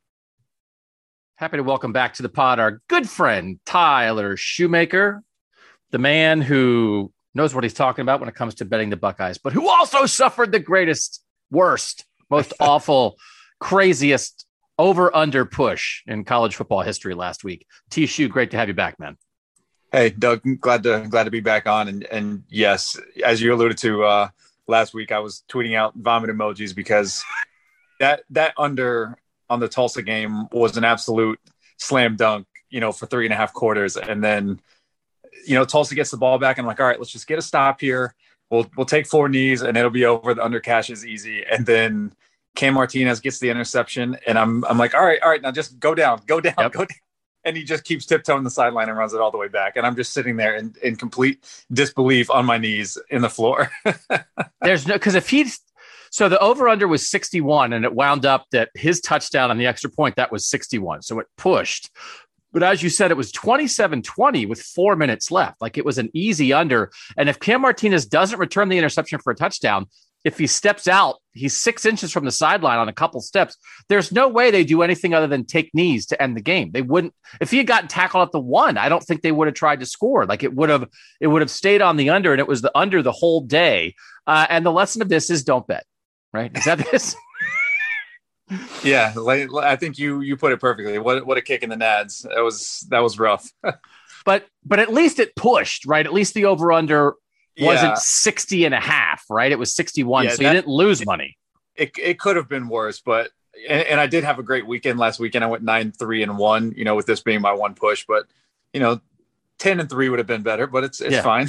Happy to welcome back to the pod our good friend, Tyler Shoemaker, the man who knows what he's talking about when it comes to betting the Buckeyes, but who also suffered the greatest, worst, most awful, craziest over-under push in college football history last week. T. Shue, great to have you back, man. Hey, Doug, glad to glad to be back on. And and yes, as you alluded to uh, last week, I was tweeting out vomit emojis because that that under on the Tulsa game was an absolute slam dunk, you know, for three and a half quarters. And then, you know, Tulsa gets the ball back. And I'm like, all right, let's just get a stop here. We'll we'll take four knees and it'll be over. The under cash is easy. And then Cam Martinez gets the interception, and I'm I'm like, all right, all right, now just go down, go down, yep. go down. And he just keeps tiptoeing the sideline and runs it all the way back. And I'm just sitting there in, in complete disbelief on my knees in the floor. There's no, because if he's, so the over-under was sixty-one, and it wound up that his touchdown on the extra point, that was sixty-one. So it pushed. But as you said, it was twenty-seven twenty with four minutes left. Like it was an easy under. And if Cam Martinez doesn't return the interception for a touchdown, if he steps out, he's six inches from the sideline on a couple steps. There's no way they do anything other than take knees to end the game. They wouldn't, if he had gotten tackled at the one, I don't think they would have tried to score. Like it would have, it would have stayed on the under, and it was the under the whole day. Uh, and the lesson of this is don't bet, right? Is that this? Yeah. Like, I think you, you put it perfectly. What, what a kick in the nads. That was, that was rough. but, but at least it pushed, right? At least the over under wasn't yeah. sixty and a half, right? It was sixty-one. Yeah, so that, you didn't lose money. It it could have been worse, but, and, and I did have a great weekend last weekend. I went nine, three and one, you know, with this being my one push, but you know, ten and three would have been better, but it's, it's yeah. fine.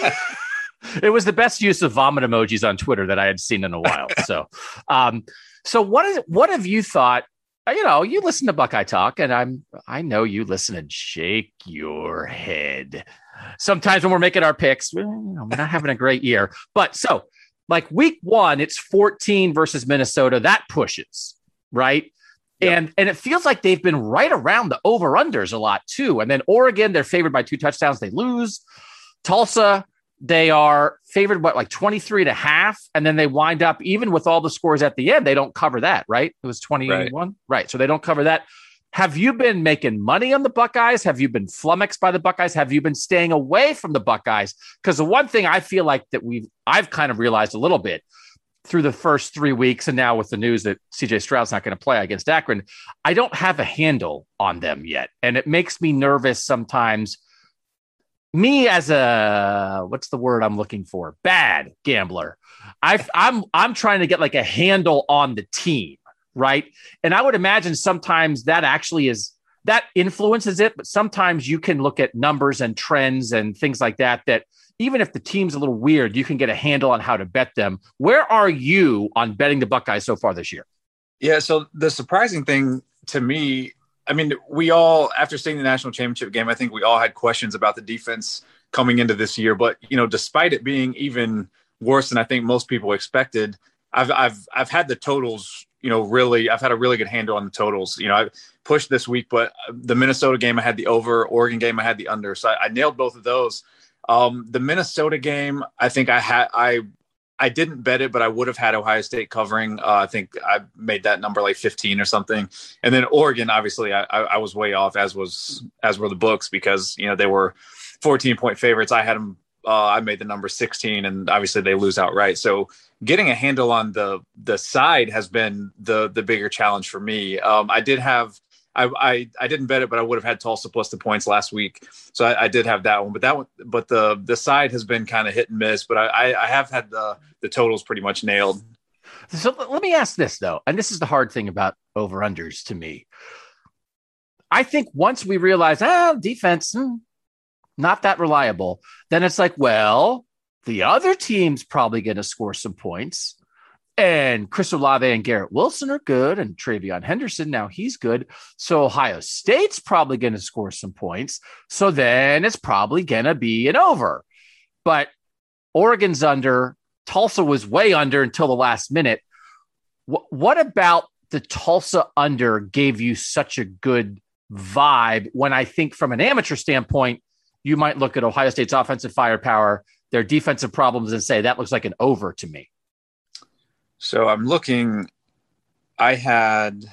It was the best use of vomit emojis on Twitter that I had seen in a while. So, um, so what is, what have you thought? You know, you listen to Buckeye Talk, and I'm, I know you listen and shake your head. Sometimes when we're making our picks, well, you know, we're not having a great year. But so, like week one, it's fourteen versus Minnesota. That pushes, right? Yep. And and it feels like they've been right around the over-unders a lot, too. And then Oregon, they're favored by two touchdowns. They lose. Tulsa, they are favored, what, like twenty-three and a half? And then they wind up, even with all the scores at the end, they don't cover that, right? It was twenty-one? Right. right. So they don't cover that. Have you been making money on the Buckeyes? Have you been flummoxed by the Buckeyes? Have you been staying away from the Buckeyes? Because the one thing I feel like that we've, I've kind of realized a little bit, through the first three weeks, and now with the news that C J Stroud's not going to play against Akron, I don't have a handle on them yet. And it makes me nervous sometimes. Me as a, what's the word I'm looking for? Bad gambler. I've, I'm, I'm trying to get like a handle on the team, right? And I would imagine sometimes that actually is, that influences it, but sometimes you can look at numbers and trends and things like that, that even if the team's a little weird, you can get a handle on how to bet them. Where are you on betting the Buckeyes so far this year? Yeah, so the surprising thing to me, I mean, we all, after seeing the national championship game, I think we all had questions about the defense coming into this year. But, you know, despite it being even worse than I think most people expected, I've I've I've had the totals, you know, really, I've had a really good handle on the totals. You know, I pushed this week, but the Minnesota game, I had the over, Oregon game, I had the under. So I, I nailed both of those. Um, the Minnesota game, I think I had, I, I didn't bet it, but I would have had Ohio State covering. Uh, I think I made that number like fifteen or something. And then Oregon, obviously I, I was way off, as was, as were the books, because, you know, they were fourteen point favorites. I had them, uh, I made the number sixteen, and obviously they lose outright. So getting a handle on the, the side has been the, the bigger challenge for me. Um, I did have, I, I I didn't bet it, but I would have had Tulsa plus the points last week, so I, I did have that one. But that one, but the the side has been kind of hit and miss. But I, I I have had the the totals pretty much nailed. So let me ask this though, and this is the hard thing about over unders to me. I think once we realize, ah, defense hmm, not that reliable, then it's like, well, the other team's probably going to score some points. And Chris Olave and Garrett Wilson are good, and Travion Henderson, now he's good. So Ohio State's probably going to score some points. So then it's probably going to be an over. But Oregon's under. Tulsa was way under until the last minute. W- what about the Tulsa under gave you such a good vibe when I think from an amateur standpoint, you might look at Ohio State's offensive firepower, their defensive problems, and say that looks like an over to me? So I'm looking, I had,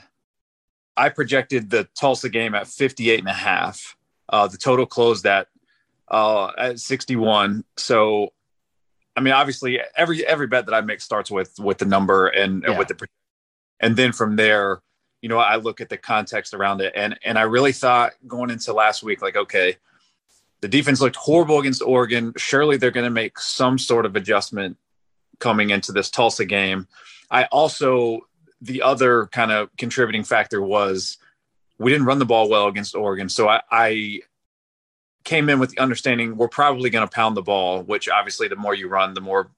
I projected the Tulsa game at fifty-eight and a half. Uh, the total closed at, uh, at sixty-one. So, I mean, obviously every, every bet that I make starts with, with the number and, yeah. and with the, and then from there, you know, I look at the context around it. And, and I really thought going into last week, like, okay, the defense looked horrible against Oregon. Surely they're going to make some sort of adjustment coming into this Tulsa game. I also, the other kind of contributing factor was we didn't run the ball well against Oregon. So I, I came in with the understanding we're probably going to pound the ball, which obviously the more you run, the more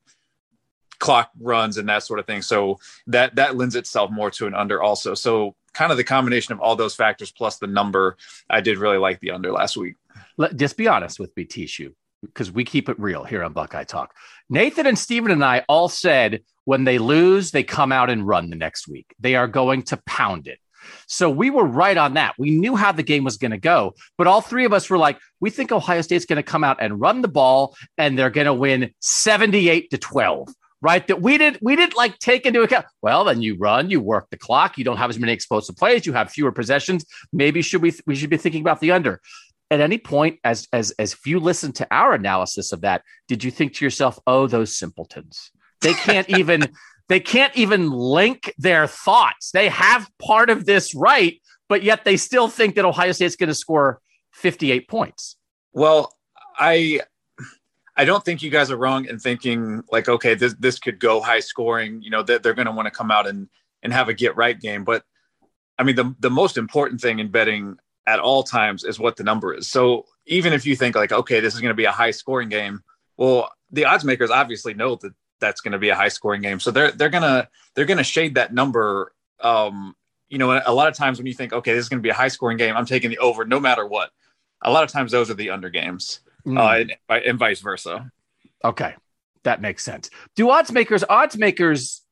clock runs and that sort of thing. So that, that lends itself more to an under also. So kind of the combination of all those factors plus the number, I did really like the under last week. Let, just be honest with me, Tishu, because we keep it real here on Buckeye Talk. Nathan and Steven and I all said when they lose, they come out and run the next week. They are going to pound it. So we were right on that. We knew how the game was going to go, but all three of us were like, we think Ohio State's going to come out and run the ball and they're going to win seventy-eight to twelve, right? That we didn't, we didn't like take into account. Well, then you run, you work the clock. You don't have as many explosive plays. You have fewer possessions. Maybe should we, we should be thinking about the under. At any point, as as as if you listen to our analysis of that, did you think to yourself, "Oh, those simpletons! They can't even they can't even link their thoughts. They have part of this right, but yet they still think that Ohio State's going to score fifty-eight points." Well, I I don't think you guys are wrong in thinking like, okay, this this could go high scoring. You know, that they're going to want to come out and and have a get right game. But I mean, the the most important thing in betting at all times is what the number is. So even if you think like, okay, this is going to be a high scoring game, well, the odds makers obviously know that that's going to be a high scoring game. So they're, they're going to, they're going to shade that number. Um, you know, a lot of times when you think, okay, this is going to be a high scoring game, I'm taking the over no matter what. A lot of times those are the under games mm. uh, and, and vice versa. Okay. That makes sense. Do odds makers, odds makers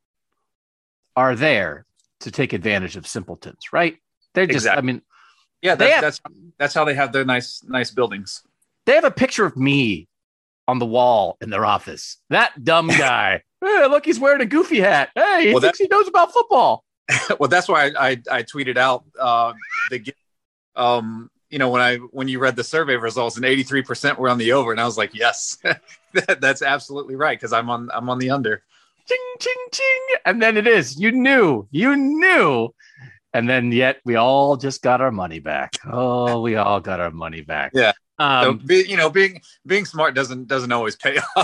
are there to take advantage of simpletons, right? They're just, exactly. I mean, Yeah, that, have, that's that's how they have their nice nice buildings. They have a picture of me on the wall in their office. That dumb guy. Hey, look, he's wearing a goofy hat. Hey, he well, thinks that, he knows about football. Well, that's why I I, I tweeted out uh, the um you know when I when you read the survey results and eighty-three percent were on the over, and I was like, yes, that, that's absolutely right because I'm on I'm on the under. ching, ching, ching. And then it is. You knew. You knew. And then yet we all just got our money back. Oh, we all got our money back. Yeah. Um, so be, you know, being being smart doesn't doesn't always pay off.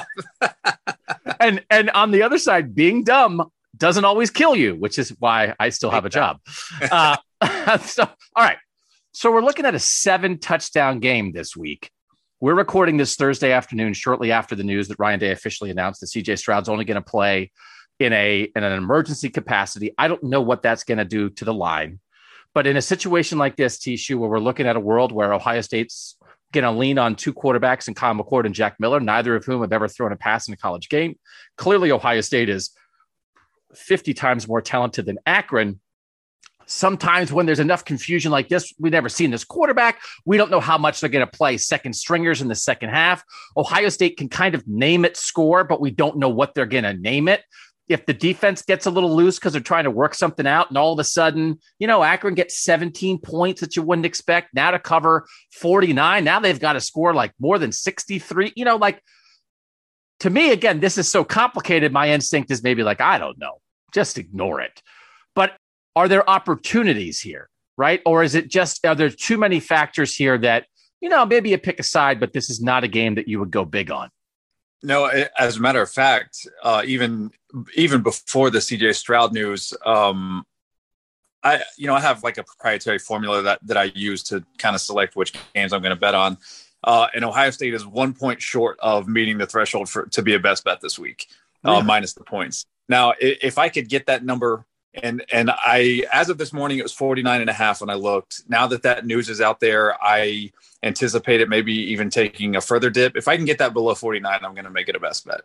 and and on the other side, being dumb doesn't always kill you, which is why I still have a job. Uh, so, all right. So we're looking at a seven touchdown game this week. We're recording this Thursday afternoon, shortly after the news that Ryan Day officially announced that C J Stroud's only going to play in a in an emergency capacity. I don't know what that's going to do to the line, but in a situation like this, Tishu, where we're looking at a world where Ohio State's going to lean on two quarterbacks in Kyle McCord and Jack Miller, neither of whom have ever thrown a pass in a college game. Clearly, Ohio State is fifty times more talented than Akron. Sometimes when there's enough confusion like this, we've never seen this quarterback. We don't know how much they're going to play second stringers in the second half. Ohio State can kind of name it score, but we don't know what they're going to name it. If the defense gets a little loose because they're trying to work something out and all of a sudden, you know, Akron gets seventeen points that you wouldn't expect now to cover forty-nine. Now they've got to score like more than sixty-three, you know, like to me, again, this is so complicated. My instinct is maybe like, I don't know, just ignore it. But are there opportunities here, right? Or is it just, are there too many factors here that, you know, maybe you pick a side, but this is not a game that you would go big on? No, as a matter of fact, uh, even even before the C J Stroud news, um, I you know I have like a proprietary formula that that I use to kind of select which games I'm going to bet on. Uh, and Ohio State is one point short of meeting the threshold for to be a best bet this week, uh, really? minus the points. Now, if I could get that number, and and I as of this morning it was forty-nine and a half when I looked. Now that that news is out there, I anticipate it maybe even taking a further dip. If I can get that below forty-nine, I'm going to make it a best bet.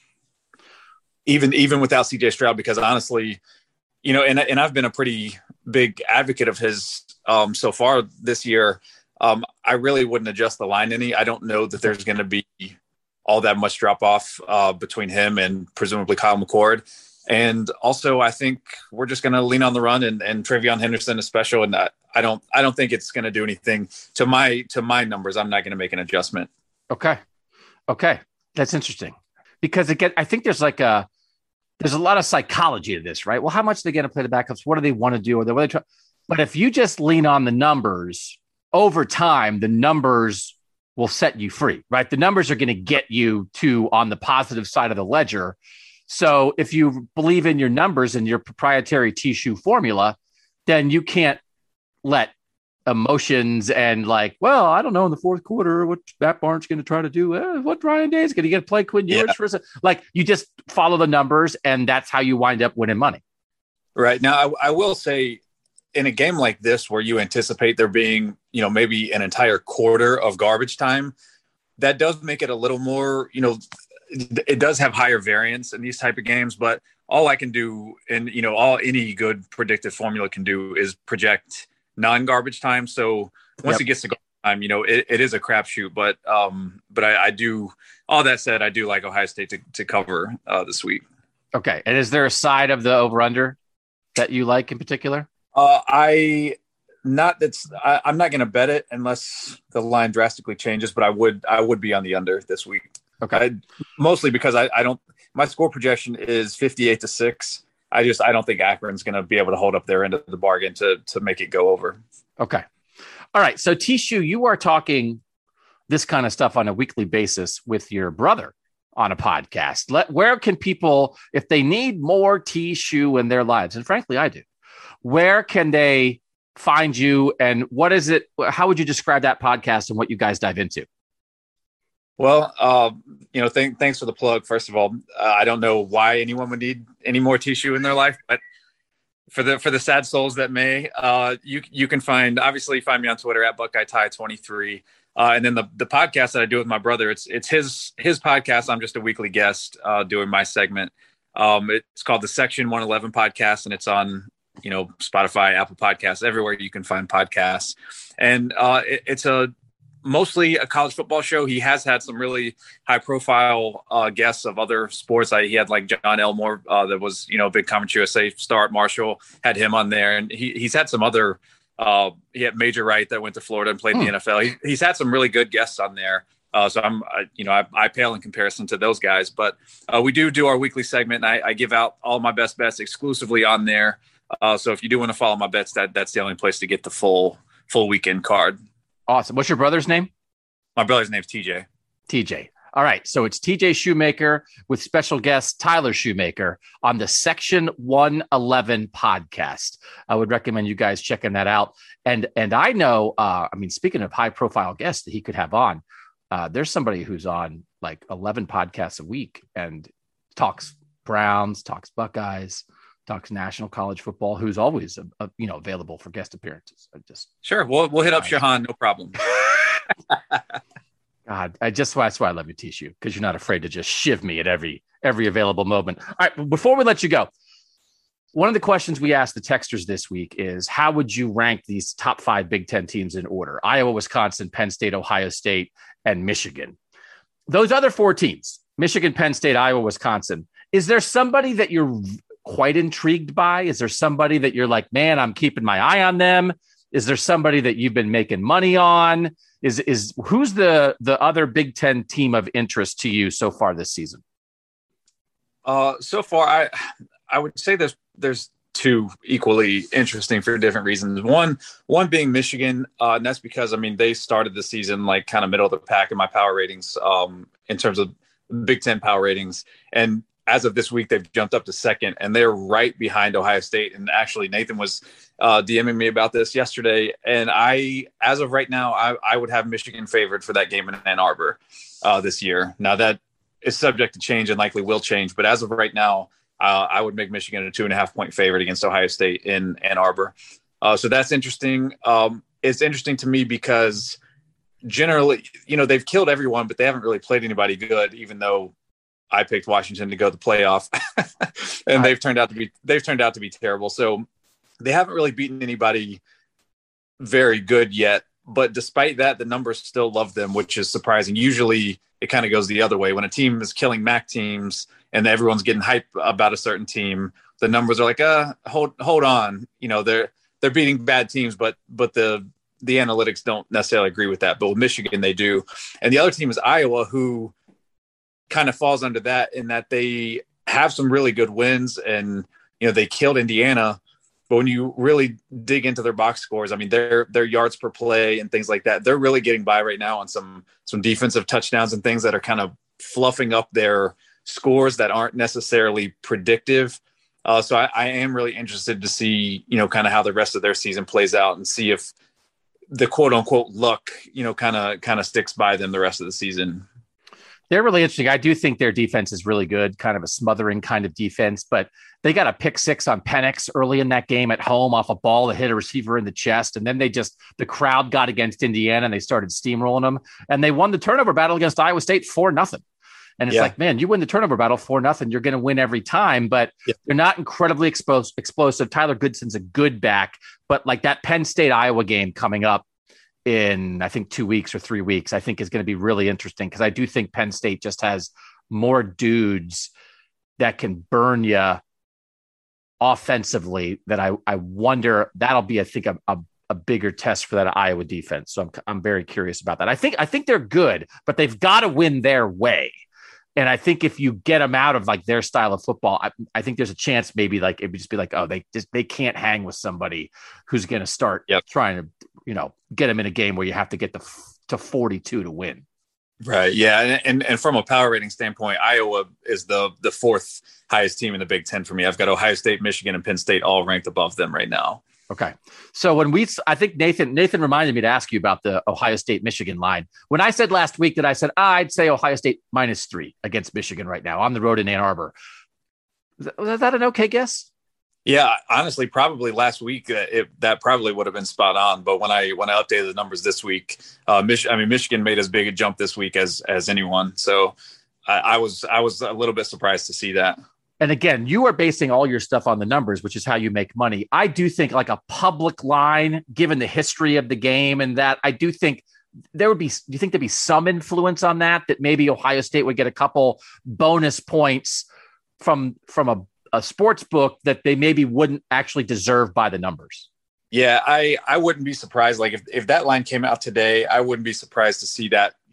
Even even without C J Stroud, because honestly, you know, and and I've been a pretty big advocate of his um, so far this year. Um, I really wouldn't adjust the line any. I don't know that there's going to be all that much drop off uh, between him and presumably Kyle McCord. And also, I think we're just going to lean on the run, and, and Travion Henderson is special. And I, I don't, I don't think it's going to do anything to my to my numbers. I'm not going to make an adjustment. Okay, okay, that's interesting because again, I think there's like a there's a lot of psychology to this, right? Well, how much are they going to play the backups? What do they want to do? Or they, what they try? But if you just lean on the numbers over time, the numbers will set you free, right? The numbers are going to get you to on the positive side of the ledger. So if you believe in your numbers and your proprietary T-shoe formula, then you can't let emotions and like, well, I don't know in the fourth quarter what Matt Barnes going to try to do. Eh, what Ryan Day is going to get to play Quinn Ewers yeah. for a like you just follow the numbers and that's how you wind up winning money. Right. Now, I, I will say in a game like this where you anticipate there being, you know, maybe an entire quarter of garbage time, that does make it a little more, you know, it does have higher variance in these type of games, but all I can do and, you know, all any good predictive formula can do is project non-garbage time. So once yep. it gets to garbage time, you know, it, it is a crapshoot, but, um, but I, I do, all that said, I do like Ohio State to, to cover uh, this week. Okay. And is there a side of the over under that you like in particular? Uh, I, not that's, I, I'm not going to bet it unless the line drastically changes, but I would, I would be on the under this week. Okay. I, mostly because I, I don't, my score projection is fifty-eight to six. I just, I don't think Akron's going to be able to hold up their end of the bargain to, to make it go over. Okay. All right. So Tishu, you are talking this kind of stuff on a weekly basis with your brother on a podcast. Let, where can people, if they need more Tishu in their lives, and frankly, I do, where can they find you and what is it? How would you describe that podcast and what you guys dive into? Well, uh, you know, th- thanks for the plug. First of all, uh, I don't know why anyone would need any more tissue in their life, but for the for the sad souls that may, uh, you you can find obviously find me on Twitter at Buckeye Tie twenty-three, uh, and then the the podcast that I do with my brother. It's it's his his podcast. I'm just a weekly guest uh, doing my segment. Um, it's called the Section one eleven Podcast, and it's on you know Spotify, Apple Podcasts, everywhere you can find podcasts, and uh, it, it's a mostly a college football show. He has had some really high profile uh, guests of other sports. I, he had like John Elmore uh, that was, you know, a big Conference U S A star at Marshall, had him on there. And he, he's had some other, uh, he had Major Wright that went to Florida and played hmm. in the N F L. He, he's had some really good guests on there. Uh, so I'm, I, you know, I, I pale in comparison to those guys. But uh, we do do our weekly segment, and I, I give out all my best bets exclusively on there. Uh, so if you do want to follow my bets, that that's the only place to get the full full weekend card. Awesome. What's your brother's name? My brother's name's T J. T J. All right. So it's T J Shoemaker with special guest Tyler Shoemaker on the Section one eleven podcast. I would recommend you guys checking that out. And and I know, uh, I mean, speaking of high profile guests that he could have on, uh, there's somebody who's on like eleven podcasts a week and talks Browns, talks Buckeyes, talks national college football, who's always, a, a, you know, available for guest appearances. I just Sure. We'll, we'll hit up Shahan. No problem. God, I just, that's why I love you, Tishu, because you're not afraid to just shiv me at every, every available moment. All right. Before we let you go, one of the questions we asked the texters this week is, how would you rank these top five Big Ten teams in order? Iowa, Wisconsin, Penn State, Ohio State, and Michigan. Those other four teams, Michigan, Penn State, Iowa, Wisconsin, is there somebody that you're quite intrigued by? Is there somebody that you're like, man, I'm keeping my eye on them? Is there somebody that you've been making money on? Is is who's the the other Big Ten team of interest to you so far this season? Uh, so far, I I would say there's there's two equally interesting for different reasons. One one being Michigan, uh, and that's because I mean they started the season like kind of middle of the pack in my power ratings, um, in terms of Big Ten power ratings, and as of this week, they've jumped up to second, and they're right behind Ohio State. And actually, Nathan was uh, DMing me about this yesterday. And I, as of right now, I, I would have Michigan favored for that game in Ann Arbor uh, this year. Now, that is subject to change and likely will change. But as of right now, uh, I would make Michigan a two and a half point favorite against Ohio State in Ann Arbor. Uh, so that's interesting. Um, it's interesting to me because generally, you know, they've killed everyone, but they haven't really played anybody good, even though I picked Washington to go to the playoff, and they've turned out to be they've turned out to be terrible. So they haven't really beaten anybody very good yet. But despite that, the numbers still love them, which is surprising. Usually, it kind of goes the other way. When a team is killing M A C teams and everyone's getting hype about a certain team, the numbers are like, uh, hold hold on. You know, they're they're beating bad teams, but but the the analytics don't necessarily agree with that. But with Michigan, they do. And the other team is Iowa, who kind of falls under that in that they have some really good wins, and you know they killed Indiana, but when you really dig into their box scores, I mean their their yards per play and things like that, they're really getting by right now on some some defensive touchdowns and things that are kind of fluffing up their scores that aren't necessarily predictive. Uh, so I, I am really interested to see you know kind of how the rest of their season plays out and see if the quote unquote luck you know kind of kind of sticks by them the rest of the season. They're really interesting. I do think their defense is really good, kind of a smothering kind of defense, but they got a pick six on Penix early in that game at home off a ball that hit a receiver in the chest. And then they just, the crowd got against Indiana and they started steamrolling them, and they won the turnover battle against Iowa State for nothing. And it's yeah. like, man, you win the turnover battle for nothing, you're going to win every time, but yeah. they're not incredibly exposed, explosive. Tyler Goodson's a good back, but like that Penn State Iowa game coming up in, I think, two weeks or three weeks, I think is going to be really interesting, because I do think Penn State just has more dudes that can burn you offensively that I, I wonder that'll be, I think, a, a, a bigger test for that Iowa defense. So I'm, I'm very curious about that. I think, I think they're good, but they've got to win their way. And I think if you get them out of like their style of football, I, I think there's a chance maybe like it would just be like, oh, they just they can't hang with somebody who's going to start yep. trying to, you know, get them in a game where you have to get the to forty-two to win. Right. Yeah. And, and and from a power rating standpoint, Iowa is the the fourth highest team in the Big Ten for me. I've got Ohio State, Michigan, and Penn State all ranked above them right now. Okay. So when we, I think Nathan, Nathan reminded me to ask you about the Ohio State, Michigan line. When I said last week that I said, ah, I'd say Ohio State minus three against Michigan right now on the road in Ann Arbor. Was that an okay guess? Yeah, honestly, probably last week uh, it, that probably would have been spot on. But when I, when I updated the numbers this week, uh, Mich- I mean, Michigan made as big a jump this week as, as anyone. So I, I was, I was a little bit surprised to see that. And again, you are basing all your stuff on the numbers, which is how you make money. I do think like a public line, given the history of the game and that, I do think there would be, do you think there'd be some influence on that, that maybe Ohio State would get a couple bonus points from, from a, a sports book that they maybe wouldn't actually deserve by the numbers? Yeah, I, I wouldn't be surprised. Like if, if that line came out today, I wouldn't be surprised to see that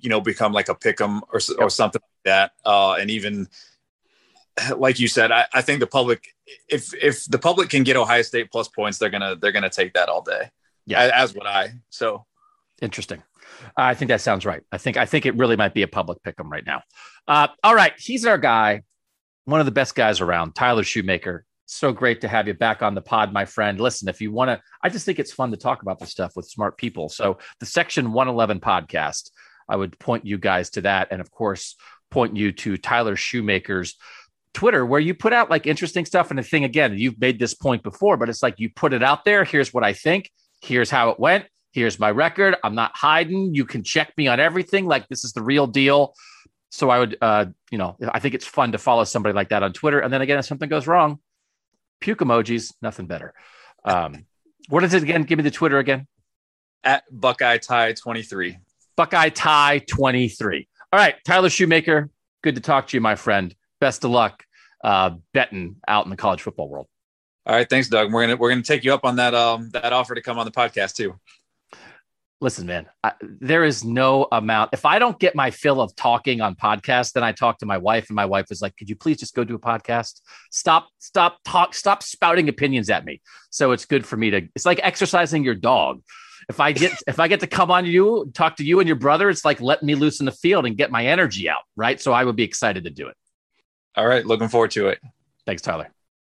you know, become like a pick 'em or, or something like that. Uh, and even like you said, I, I think the public, if, if the public can get Ohio State plus points, they're going to, they're going to take that all day. Yeah. As, as would I. So interesting. I think that sounds right. I think, I think it really might be a public pick 'em right now. Uh, all right. He's our guy. One of the best guys around, Tyler Shoemaker. So great to have you back on the pod, my friend. Listen, if you want to, I just think it's fun to talk about this stuff with smart people. So the Section one eleven podcast, I would point you guys to that. And of course, point you to Tyler Shoemaker's Twitter, where you put out like interesting stuff. And the thing, again, you've made this point before, but it's like you put it out there. Here's what I think. Here's how it went. Here's my record. I'm not hiding. You can check me on everything. Like this is the real deal. So I would, uh, you know, I think it's fun to follow somebody like that on Twitter. And then again, if something goes wrong, puke emojis, nothing better. Um, what is it again? Give me the Twitter again. At Buckeye Tie twenty-three. Buckeye Tie twenty-three. All right, Tyler Shoemaker, good to talk to you, my friend. Best of luck uh, betting out in the college football world. All right, thanks, Doug. We're gonna we're gonna take you up on that um that offer to come on the podcast too. Listen, man, I, there is no amount. If I don't get my fill of talking on podcasts, then I talk to my wife, and my wife is like, "Could you please just go do a podcast? Stop, stop, talk, stop spouting opinions at me." So it's good for me to. It's like exercising your dog. If I get if I get to come on you, talk to you and your brother, it's like letting me loose in the field and get my energy out, right? So I would be excited to do it. All right, looking forward to it. Thanks, Tyler.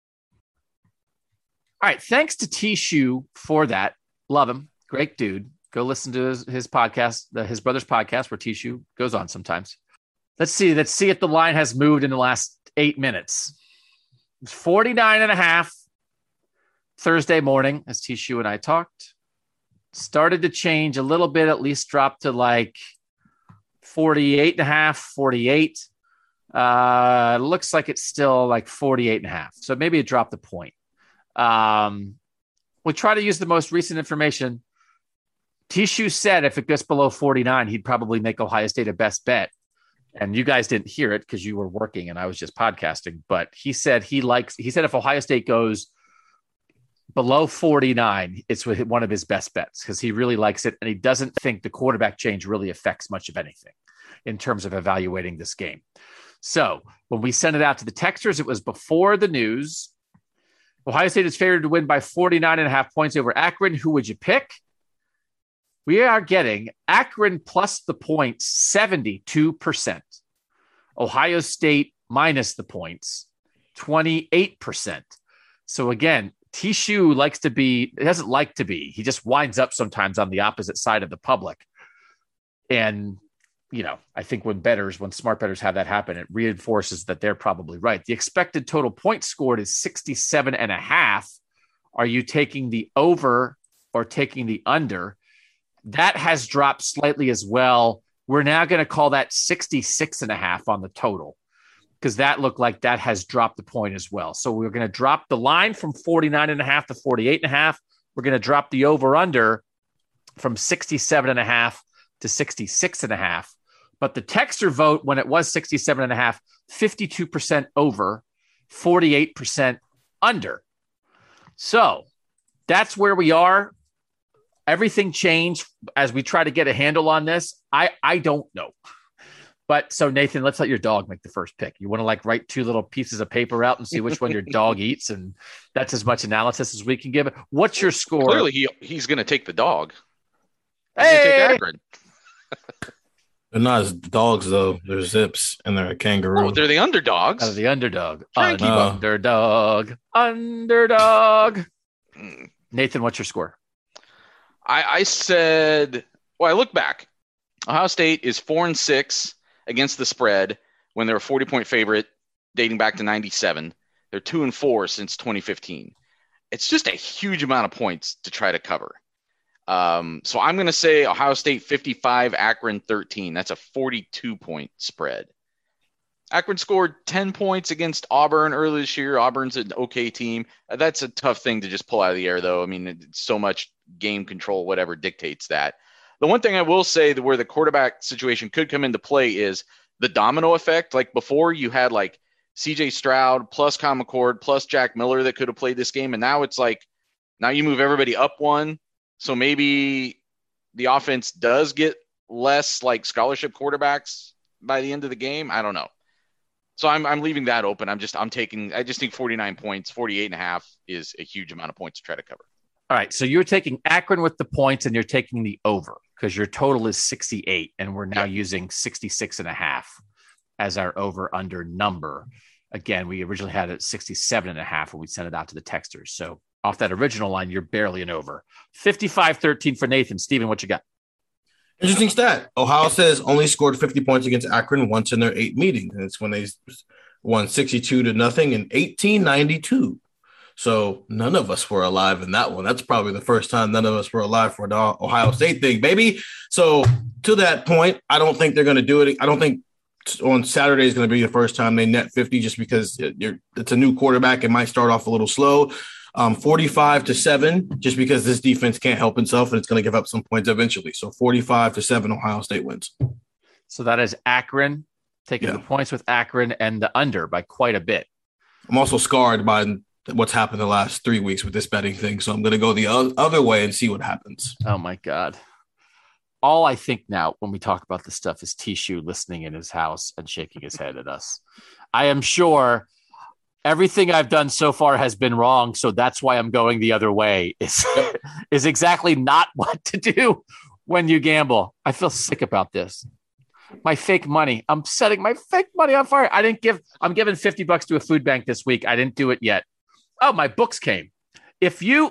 All right, thanks to T-Shoe for that. Love him, great dude. Go listen to his, his podcast, the, his brother's podcast, where T-Shoe goes on sometimes. Let's see. Let's see if the line has moved in the last eight minutes. It's forty-nine and a half Thursday morning, as T-Shoe and I talked. Started to change a little bit, at least dropped to like forty-eight and a half, forty-eight. Uh, looks like it's still like forty-eight and a half. So maybe it dropped a point. Um, we try to use the most recent information. T-Shoe said if it gets below forty-nine, he'd probably make Ohio State a best bet. And you guys didn't hear it because you were working and I was just podcasting. But he said he likes, he said if Ohio State goes below forty-nine, it's one of his best bets because he really likes it. And he doesn't think the quarterback change really affects much of anything in terms of evaluating this game. So when we sent it out to the texters, it was before the news. Ohio State is favored to win by forty-nine and a half points over Akron. Who would you pick? We are getting Akron plus the points, seventy-two percent. Ohio State minus the points, twenty-eight percent. So again, T-Shoe likes to be, it doesn't like to be. He just winds up sometimes on the opposite side of the public. And, you know, I think when bettors, when smart bettors have that happen, it reinforces that they're probably right. The expected total points scored is sixty-seven and a half. Are you taking the over or taking the under? That has dropped slightly as well. We're now going to call that sixty-six and a half on the total because that looked like that has dropped the point as well. So we're going to drop the line from forty-nine and a half to forty-eight and a half. We're going to drop the over under from sixty-seven and a half to sixty-six and a half. But the texter vote, when it was sixty-seven and a half, fifty-two percent over, forty-eight percent under. So that's where we are. Everything changed as we try to get a handle on this. I, I don't know. But so, Nathan, let's let your dog make the first pick. You want to like write two little pieces of paper out and see which one your dog eats. And that's as much analysis as we can give it. What's your score? Clearly, he, he's going to take the dog. He's hey! They're not as dogs, though. They're zips and they're a kangaroo. Oh, they're the underdogs. Oh, the underdog. Uh, underdog. Underdog. Mm. Nathan, what's your score? I, I said, well, I look back. Ohio State is four and six against the spread when they're a forty-point favorite dating back to ninety-seven. They're two and four since twenty fifteen. It's just a huge amount of points to try to cover. Um, so I'm going to say Ohio State fifty-five, Akron thirteen. That's a forty-two point spread. Akron scored ten points against Auburn earlier this year. Auburn's an okay team. That's a tough thing to just pull out of the air, though. I mean, it's so much game control, whatever dictates that. The one thing I will say that where the quarterback situation could come into play is the domino effect. Like before, you had like C J Stroud plus Kyle McCord plus Jack Miller that could have played this game. And now it's like, now you move everybody up one. So maybe the offense does get less like scholarship quarterbacks by the end of the game. I don't know. So I'm I'm leaving that open. I'm just I'm taking I just think forty-nine points, forty-eight and a half is a huge amount of points to try to cover. All right. So you're taking Akron with the points and you're taking the over because your total is sixty-eight and we're now yeah. using sixty-six and a half as our over under number. Again, we originally had it at sixty-seven and a half when we sent it out to the texters. So off that original line, you're barely an over. fifty-five thirteen for Nathan. Steven, what you got? Interesting stat. Ohio State has only scored fifty points against Akron once in their eight meetings. And it's when they won sixty-two to nothing in eighteen ninety-two. So none of us were alive in that one. That's probably the first time none of us were alive for the Ohio State thing, baby. So to that point, I don't think they're going to do it. I don't think on Saturday is going to be the first time they net fifty just because you're, it's a new quarterback. It might start off a little slow. Um, forty-five to seven, just because this defense can't help itself and it's going to give up some points eventually. So forty-five to seven, Ohio State wins. So that is Akron, taking yeah. the points with Akron and the under by quite a bit. I'm also scarred by what's happened the last three weeks with this betting thing. So I'm going to go the other way and see what happens. Oh my God. All I think now when we talk about this stuff is Tishu listening in his house and shaking his head at us. I am sure everything I've done so far has been wrong. So that's why I'm going the other way is, is exactly not what to do when you gamble. I feel sick about this. My fake money. I'm setting my fake money on fire. I didn't give, I'm giving fifty bucks to a food bank this week. I didn't do it yet. Oh, my books came. If you,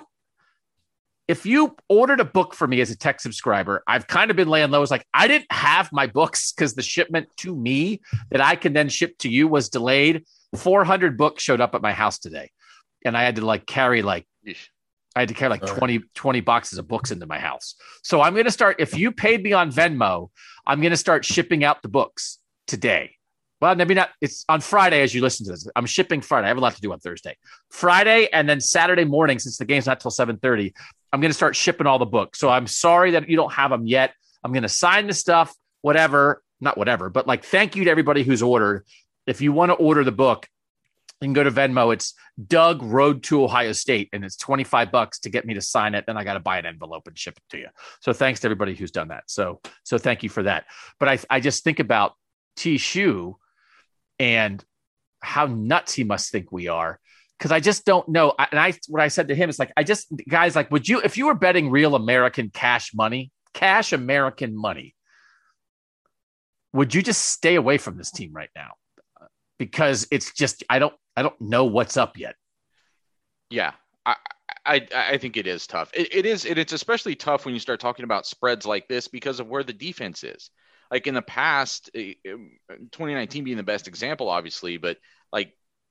if you ordered a book for me as a tech subscriber, I've kind of been laying low. It's like, I didn't have my books because the shipment to me that I can then ship to you was delayed. four hundred books showed up at my house today. And I had to like carry like, I had to carry like twenty, twenty boxes of books into my house. So I'm going to start, if you paid me on Venmo, I'm going to start shipping out the books today. Well, maybe not. It's on Friday as you listen to this. I'm shipping Friday. I have a lot to do on Thursday. Friday and then Saturday morning, since the game's not till seven thirty, I'm going to start shipping all the books. So I'm sorry that you don't have them yet. I'm going to sign the stuff, whatever, not whatever, but like thank you to everybody who's ordered. If you want to order the book, you can go to Venmo. It's Doug Road to Ohio State, and it's twenty-five bucks to get me to sign it. Then I got to buy an envelope and ship it to you. So thanks to everybody who's done that. So, so thank you for that. But I, I just think about Tishu and how nuts he must think we are. Cause I just don't know. I, and I, what I said to him is like, I just, guys, like, would you, if you were betting real American cash money, cash American money, would you just stay away from this team right now? Because it's just, I don't, I don't know what's up yet. Yeah. I, I, I think it is tough. It, it is. It, it's especially tough when you start talking about spreads like this because of where the defense is. Like in the past, twenty nineteen being the best example, obviously, but like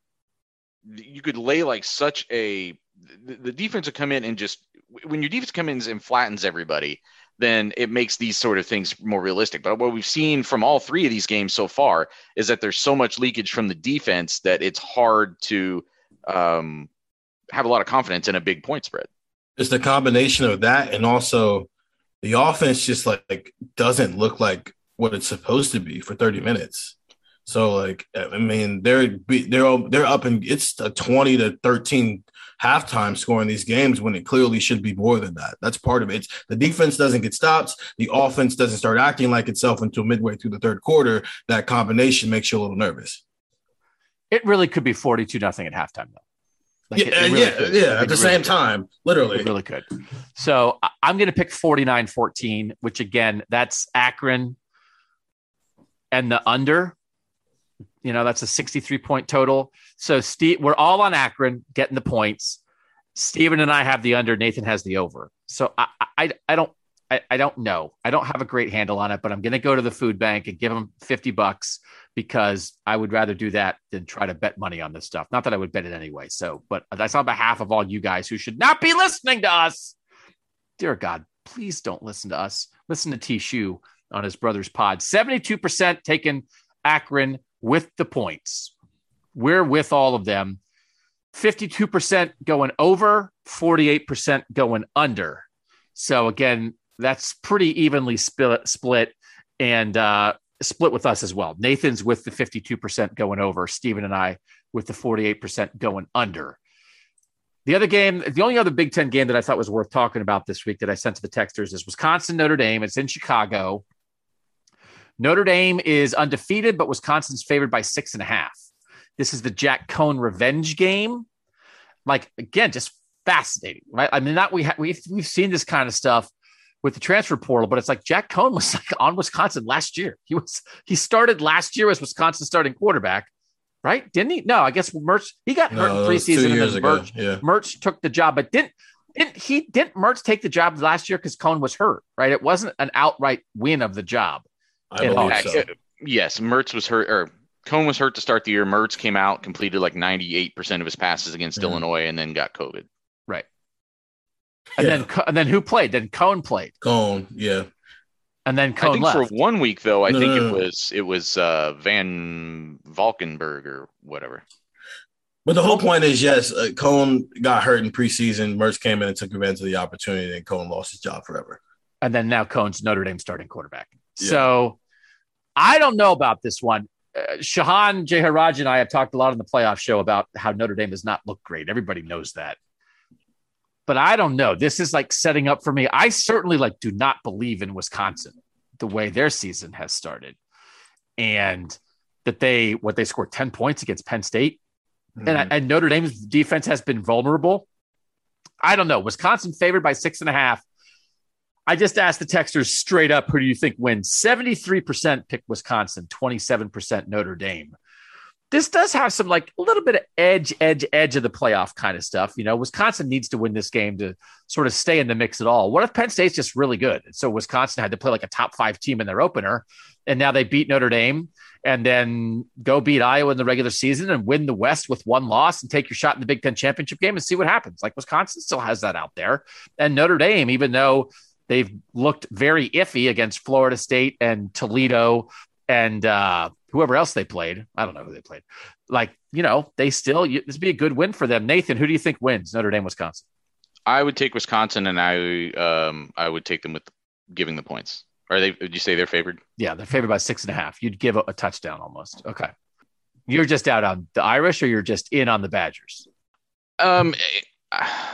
you could lay like such a, the, the defense would come in and just, when your defense comes in and flattens everybody, then it makes these sort of things more realistic. But what we've seen from all three of these games so far is that there's so much leakage from the defense that it's hard to um, have a lot of confidence in a big point spread. It's the combination of that and also the offense just like, like doesn't look like what it's supposed to be for thirty minutes. So like, I mean, they're, they're, they're up and it's a twenty to thirteen halftime scoring these games when it clearly should be more than that. That's part of it. It's, the defense doesn't get stops. The offense doesn't start acting like itself until midway through the third quarter. That combination makes you a little nervous. It really could be forty-two nothing at halftime though. Like yeah, it, it really yeah, could. yeah. Like at the really same could. time, literally. It really could. So I'm going to pick forty-nine fourteen, which again, that's Akron and the under. You know, that's a sixty-three point total. So Steve, we're all on Akron getting the points. Steven and I have the under. Nathan has the over. So I, I, I don't, I, I don't know. I don't have a great handle on it, but I'm going to go to the food bank and give them fifty bucks because I would rather do that than try to bet money on this stuff. Not that I would bet it anyway. So, but that's on behalf of all you guys who should not be listening to us. Dear God, please don't listen to us. Listen to Tishu on his brother's pod. seventy-two percent taking Akron with the points. We're with all of them. fifty-two percent going over, forty-eight percent going under. So again, that's pretty evenly split, split and uh, split with us as well. Nathan's with the fifty-two percent going over. Steven and I with the forty-eight percent going under. The other game, the only other Big Ten game that I thought was worth talking about this week that I sent to the texters is Wisconsin, Notre Dame. It's in Chicago. Notre Dame is undefeated, but Wisconsin's favored by six and a half. This is the Jack Coan revenge game. Like, again, just fascinating, right? I mean, not we ha- we've, we've seen this kind of stuff with the transfer portal, but it's like Jack Coan was like on Wisconsin last year. He was he started last year as Wisconsin's starting quarterback, right? Didn't he? No, I guess Mertz, he got hurt No, in preseason and then ago. Mertz, Yeah. Mertz took the job, but didn't didn't he didn't Mertz take the job last year because Coan was hurt, right? It wasn't an outright win of the job. I in believe August. so. Yes, Mertz was hurt, or Coan was hurt to start the year. Mertz came out, completed like ninety-eight percent of his passes against Mhm. Illinois, and then got COVID. Right. And Yeah. then and then who played? Then Coan played. Coan, yeah. And then I Coan think left. for one week though, I No, think no, it no. was it was uh, Van Valkenburg or whatever. But the whole point is, yes, uh, Coan got hurt in preseason. Mertz came in and took advantage of the opportunity, and Coan lost his job forever. And then now Coan's Notre Dame starting quarterback. Yeah. So I don't know about this one. Uh, Shahan Jaharaj and I have talked a lot on the playoff show about how Notre Dame does not look great. Everybody knows that. But I don't know. This is like setting up for me. I certainly like do not believe in Wisconsin the way their season has started. And that they, what they scored ten points against Penn State. Mhm. And, and Notre Dame's defense has been vulnerable. I don't know. Wisconsin favored by six and a half. I just asked the texters straight up, who do you think wins? seventy-three percent pick Wisconsin, twenty-seven percent Notre Dame. This does have some like a little bit of edge, edge, edge of the playoff kind of stuff. You know, Wisconsin needs to win this game to sort of stay in the mix at all. What if Penn State's just really good? And so Wisconsin had to play like a top five team in their opener, and now they beat Notre Dame and then go beat Iowa in the regular season and win the West with one loss and take your shot in the Big Ten championship game and see what happens. Like Wisconsin still has that out there. And Notre Dame, even though they've looked very iffy against Florida State and Toledo and uh, whoever else they played. I don't know who they played. Like, you know, they still, this would be a good win for them. Nathan, who do you think wins, Notre Dame, Wisconsin? I would take Wisconsin, and I um I would take them with giving the points. Are they? Did you say they're favored? Yeah, they're favored by six and a half. You'd give a, a touchdown almost. Okay. You're just out on the Irish, or you're just in on the Badgers? Um, I,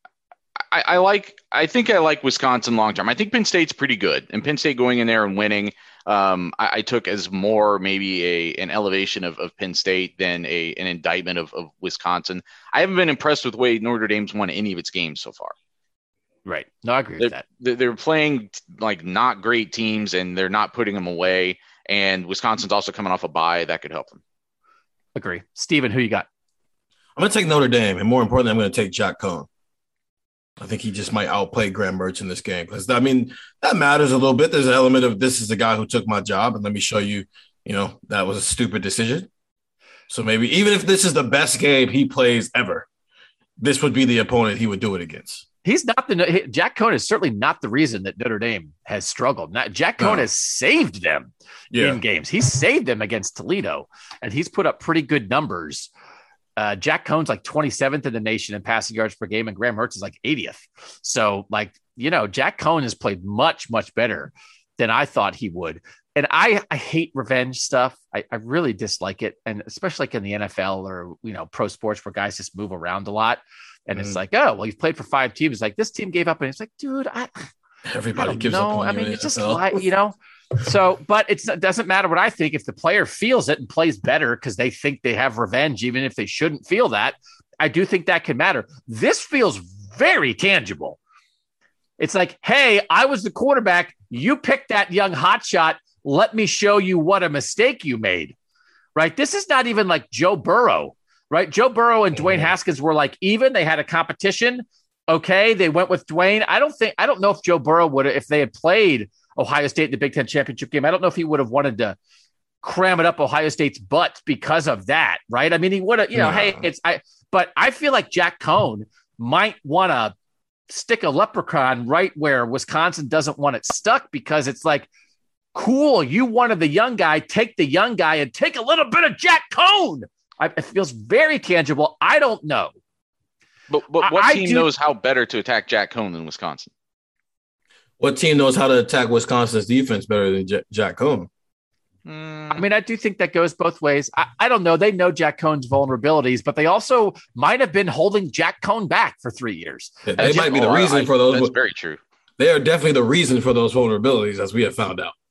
I like. I think I like Wisconsin long term. I think Penn State's pretty good, and Penn State going in there and winning, um, I, I took as more maybe a an elevation of, of Penn State than a an indictment of, of Wisconsin. I haven't been impressed with the way Notre Dame's won any of its games so far. Right. No, I agree They're, with that. they're they're playing like not great teams, and they're not putting them away. And Wisconsin's also coming off a bye that could help them. Agree. Steven, who you got? I'm going to take Notre Dame, and more importantly, I'm going to take Jack Coan. I think he just might outplay Graham Mertz in this game because, I mean, that matters a little bit. There's an element of this is the guy who took my job, and let me show you, you know, that was a stupid decision. So maybe even if this is the best game he plays ever, this would be the opponent he would do it against. He's not the Jack Coan is certainly not the reason that Notre Dame has struggled. Not, Jack Coan No. has saved them Yeah. in games. He saved them against Toledo, and he's put up pretty good numbers. Uh, Jack Coan's like twenty-seventh in the nation in passing yards per game, and Graham Mertz is like eightieth. So, like, you know, Jack Coan has played much, much better than I thought he would. And I, I hate revenge stuff. I, I really dislike it. And especially like in the N F L or, you know, pro sports where guys just move around a lot. And it's Mhm. like, oh, well, you've played for five teams. It's like this team gave up. And it's like, dude, I, Everybody I don't gives know. up on I you mean, in it's the just N F L. like, you know, so, but it's, it doesn't matter what I think. If the player feels it and plays better because they think they have revenge, even if they shouldn't feel that, I do think that can matter. This feels very tangible. It's like, hey, I was the quarterback. You picked that young hotshot. Let me show you what a mistake you made, right? This is not even like Joe Burrow, right? Joe Burrow and Dwayne Mhm. Haskins were like even. They had a competition. Okay, they went with Dwayne. I don't think I don't know if Joe Burrow would have, if they had played Ohio State in the Big Ten championship game. I don't know if he would have wanted to cram it up Ohio State's butt because of that, right? I mean, he would have, you know, No. hey, it's I. But I feel like Jack Coan might want to stick a leprechaun right where Wisconsin doesn't want it stuck because it's like, cool, you wanted the young guy, take the young guy and take a little bit of Jack Coan. I, it feels very tangible. I don't know. But but what I- I team do- knows how better to attack Jack Coan than Wisconsin? What team knows how to attack Wisconsin's defense better than J- Jack Coan? Hmm. I mean, I do think that goes both ways. I, I don't know. They know Jack Coan's vulnerabilities, but they also might have been holding Jack Coan back for three years. They That's- might be the oh, I- reason I- for those. That's very true. They are definitely the reason for those vulnerabilities, as we have found out.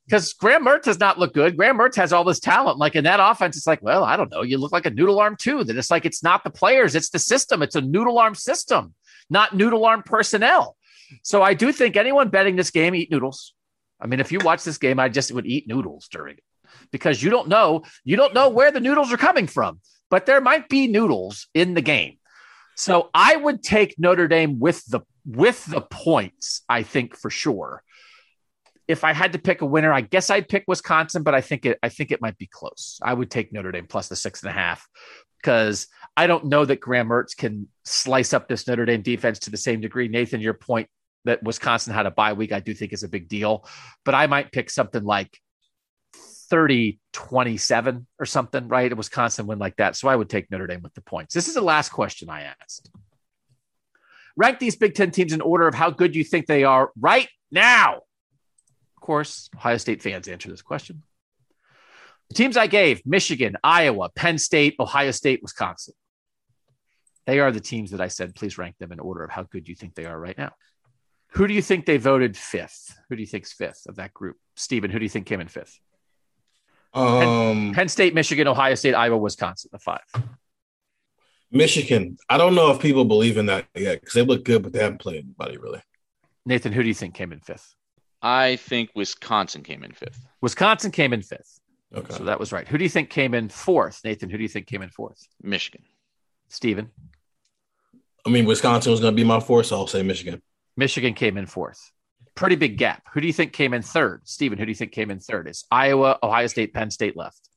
because Graham Mertz does not look good. Graham Mertz has all this talent. Like in that offense, it's like, well, I don't know. You look like a noodle arm too. That it's like it's not the players, it's the system. It's a noodle arm system, not noodle arm personnel. So I do think anyone betting this game eat noodles. I mean, if you watch this game, I just would eat noodles during it because you don't know, you don't know where the noodles are coming from, but there might be noodles in the game. So I would take Notre Dame with the with the points, I think for sure. If I had to pick a winner, I guess I'd pick Wisconsin, but I think it I think it might be close. I would take Notre Dame plus the six and a half because I don't know that Graham Mertz can slice up this Notre Dame defense to the same degree. Nathan, your point that Wisconsin had a bye week, I do think is a big deal, but I might pick something like thirty twenty-seven or something, right? A Wisconsin win like that. So I would take Notre Dame with the points. This is the last question I asked. Rank these Big Ten teams in order of how good you think they are right now. Of course, Ohio State fans answer this question. The teams I gave, Michigan, Iowa, Penn State, Ohio State, Wisconsin. They are the teams that I said, please rank them in order of how good you think they are right now. Who do you think they voted fifth? Who do you think's fifth of that group? Stephen, who do you think came in fifth? Um, Penn, Penn State, Michigan, Ohio State, Iowa, Wisconsin, the five. Michigan. I don't know if people believe in that yet because they look good, but they haven't played anybody really. Nathan, who do you think came in fifth? I think Wisconsin came in fifth. Wisconsin came in fifth. Okay. So that was right. Who do you think came in fourth? Nathan, who do you think came in fourth? Michigan. Stephen? I mean, Wisconsin was going to be my fourth, so I'll say Michigan. Michigan came in fourth. Pretty big gap. Who do you think came in third? Stephen, who do you think came in third? Is Iowa, Ohio State, Penn State left?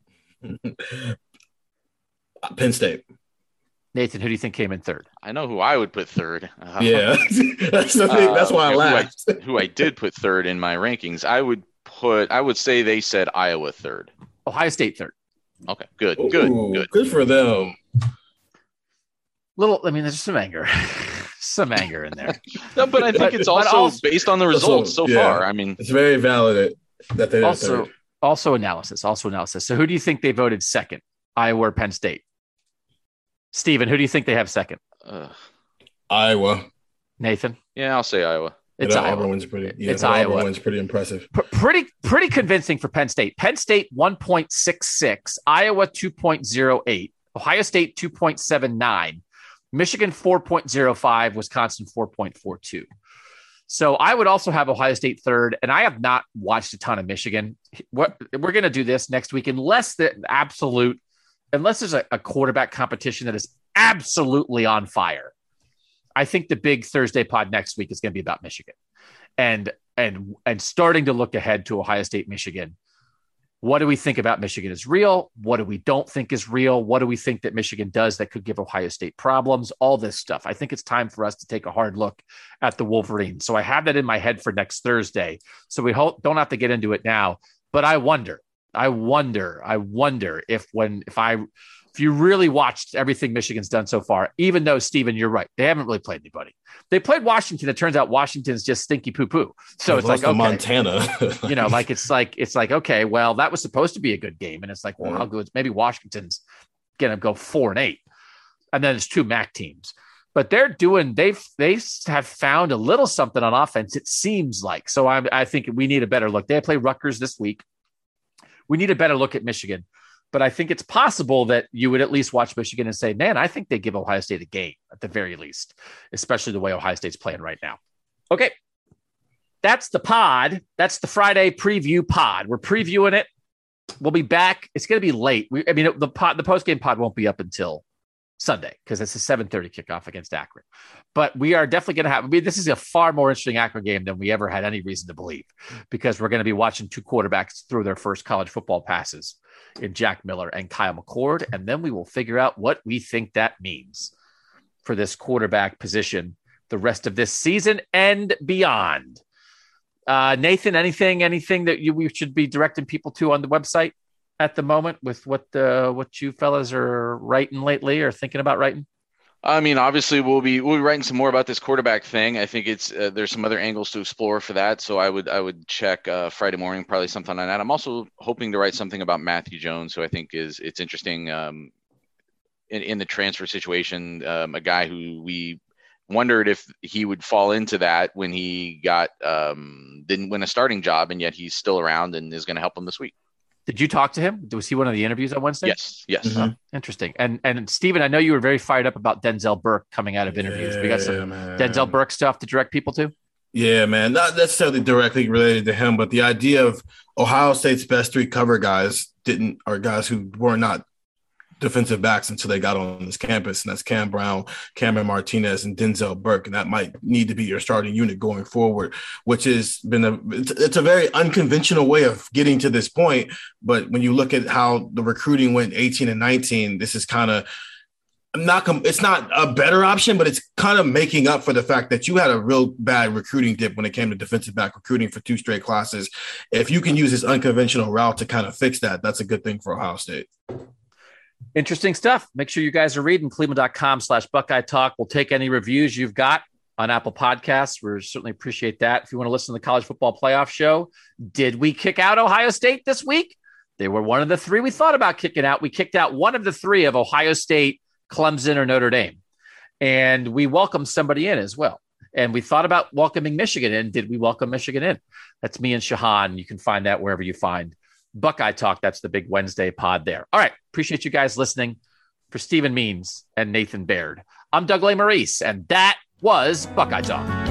Penn State. Nathan, who do you think came in third? I know who I would put third. Uh, Yeah, that's the thing. That's why I who laughed. I, who I did put third in my rankings. I would put. I would say they said Iowa third. Ohio State third. Okay, good, Ooh, good, good. Good for them. Little, I mean, there's some anger, some anger in there. No, but I think But- it's but also, also- based on the results so yeah. far. I mean, It's very valid that they did Also, third. also analysis, also analysis. So who do you think they voted second? Iowa or Penn State? Stephen, who do you think they have second? uh, Iowa. Nathan? yeah, I'll say Iowa. It's that Iowa. Auburn one's pretty. Yeah, It's that Auburn Iowa. one's pretty impressive. P- pretty pretty convincing for Penn State. Penn State one point six six, Iowa two point oh eight, Ohio State two point seven nine, Michigan four point oh five, Wisconsin four point four two. So I would also have Ohio State third, and I have not watched a ton of Michigan. What we're going to do this next week, unless the absolute, unless there's a, a quarterback competition that is absolutely on fire. I think the big Thursday pod next week is going to be about Michigan, and and and starting to look ahead to Ohio State, Michigan. What do we think about Michigan is real? What do we don't think is real? What do we think that Michigan does that could give Ohio State problems? All this stuff. I think it's time for us to take a hard look at the Wolverines. So I have that in my head for next Thursday. So we hope, don't have to get into it now, but I wonder, I wonder, I wonder if when, if I, if you really watched everything Michigan's done so far, even though, Stephen, you're right, they haven't really played anybody. They played Washington. It turns out Washington's just stinky poo-poo. So They it's lost like, to okay. Montana. you know, like it's like it's like okay, well, that was supposed to be a good game, and it's like, well, how good? Maybe Washington's gonna go four and eight, and then it's two M A C teams, but they're doing they've they have found a little something on offense. It seems like so. I I think we need a better look. They play Rutgers this week. We need a better look at Michigan, but I think it's possible that you would at least watch Michigan and say, man, I think they give Ohio State a game at the very least, especially the way Ohio State's playing right now. Okay. That's the pod. That's the Friday preview pod. We're previewing it. We'll be back. It's going to be late. We, I mean, the pod, the post game pod won't be up until Sunday because it's a seven thirty kickoff against Akron. But we are definitely going to have. I mean, this is a far more interesting Akron game than we ever had any reason to believe because we're going to be watching two quarterbacks throw their first college football passes in Jack Miller and Kyle McCord, and then we will figure out what we think that means for this quarterback position the rest of this season and beyond. Uh, Nathan, anything, anything that you we should be directing people to on the website at the moment with what uh, what you fellas are writing lately or thinking about writing? I mean, obviously, we'll be we'll be writing some more about this quarterback thing. I think it's uh, there's some other angles to explore for that. So I would I would check uh, Friday morning, probably something on that. I'm also hoping to write something about Matthew Jones, who I think is it's interesting um, in in the transfer situation. Um, a guy who we wondered if he would fall into that when he got um, didn't win a starting job, and yet he's still around and is going to help him this week. Did you talk to him? Was he one of the interviews on Wednesday? Yes, yes. Mm-hmm. Oh, interesting. And and Steven, I know you were very fired up about Denzel Burke coming out of interviews. Yeah, we got some man. Denzel Burke stuff to direct people to. Yeah, man, not necessarily directly related to him, but the idea of Ohio State's best three cover guys didn't, or guys who were not defensive backs until they got on this campus, and that's Cam Brown, Cameron Martinez, and Denzel Burke, and that might need to be your starting unit going forward, which has been a it's, it's a very unconventional way of getting to this point. But when you look at how the recruiting went eighteen and nineteen, this is kind of not it's not a better option, but it's kind of making up for the fact that you had a real bad recruiting dip when it came to defensive back recruiting for two straight classes. If you can use this unconventional route to kind of fix that, that's a good thing for Ohio State. Interesting stuff. Make sure you guys are reading cleveland.com slash Buckeye Talk. We'll take any reviews you've got on Apple Podcasts. We certainly appreciate that. If you want to listen to the College Football Playoff Show, did we kick out Ohio State this week? They were one of the three we thought about kicking out. We kicked out one of the three of Ohio State, Clemson, or Notre Dame. And we welcomed somebody in as well. And we thought about welcoming Michigan in. Did we welcome Michigan in? That's me and Shahan. You can find that wherever you find Buckeye Talk. That's the big Wednesday pod there. All right. Appreciate you guys listening. For Stephen Means and Nathan Baird, I'm Doug Lesmerises, and that was Buckeye Talk.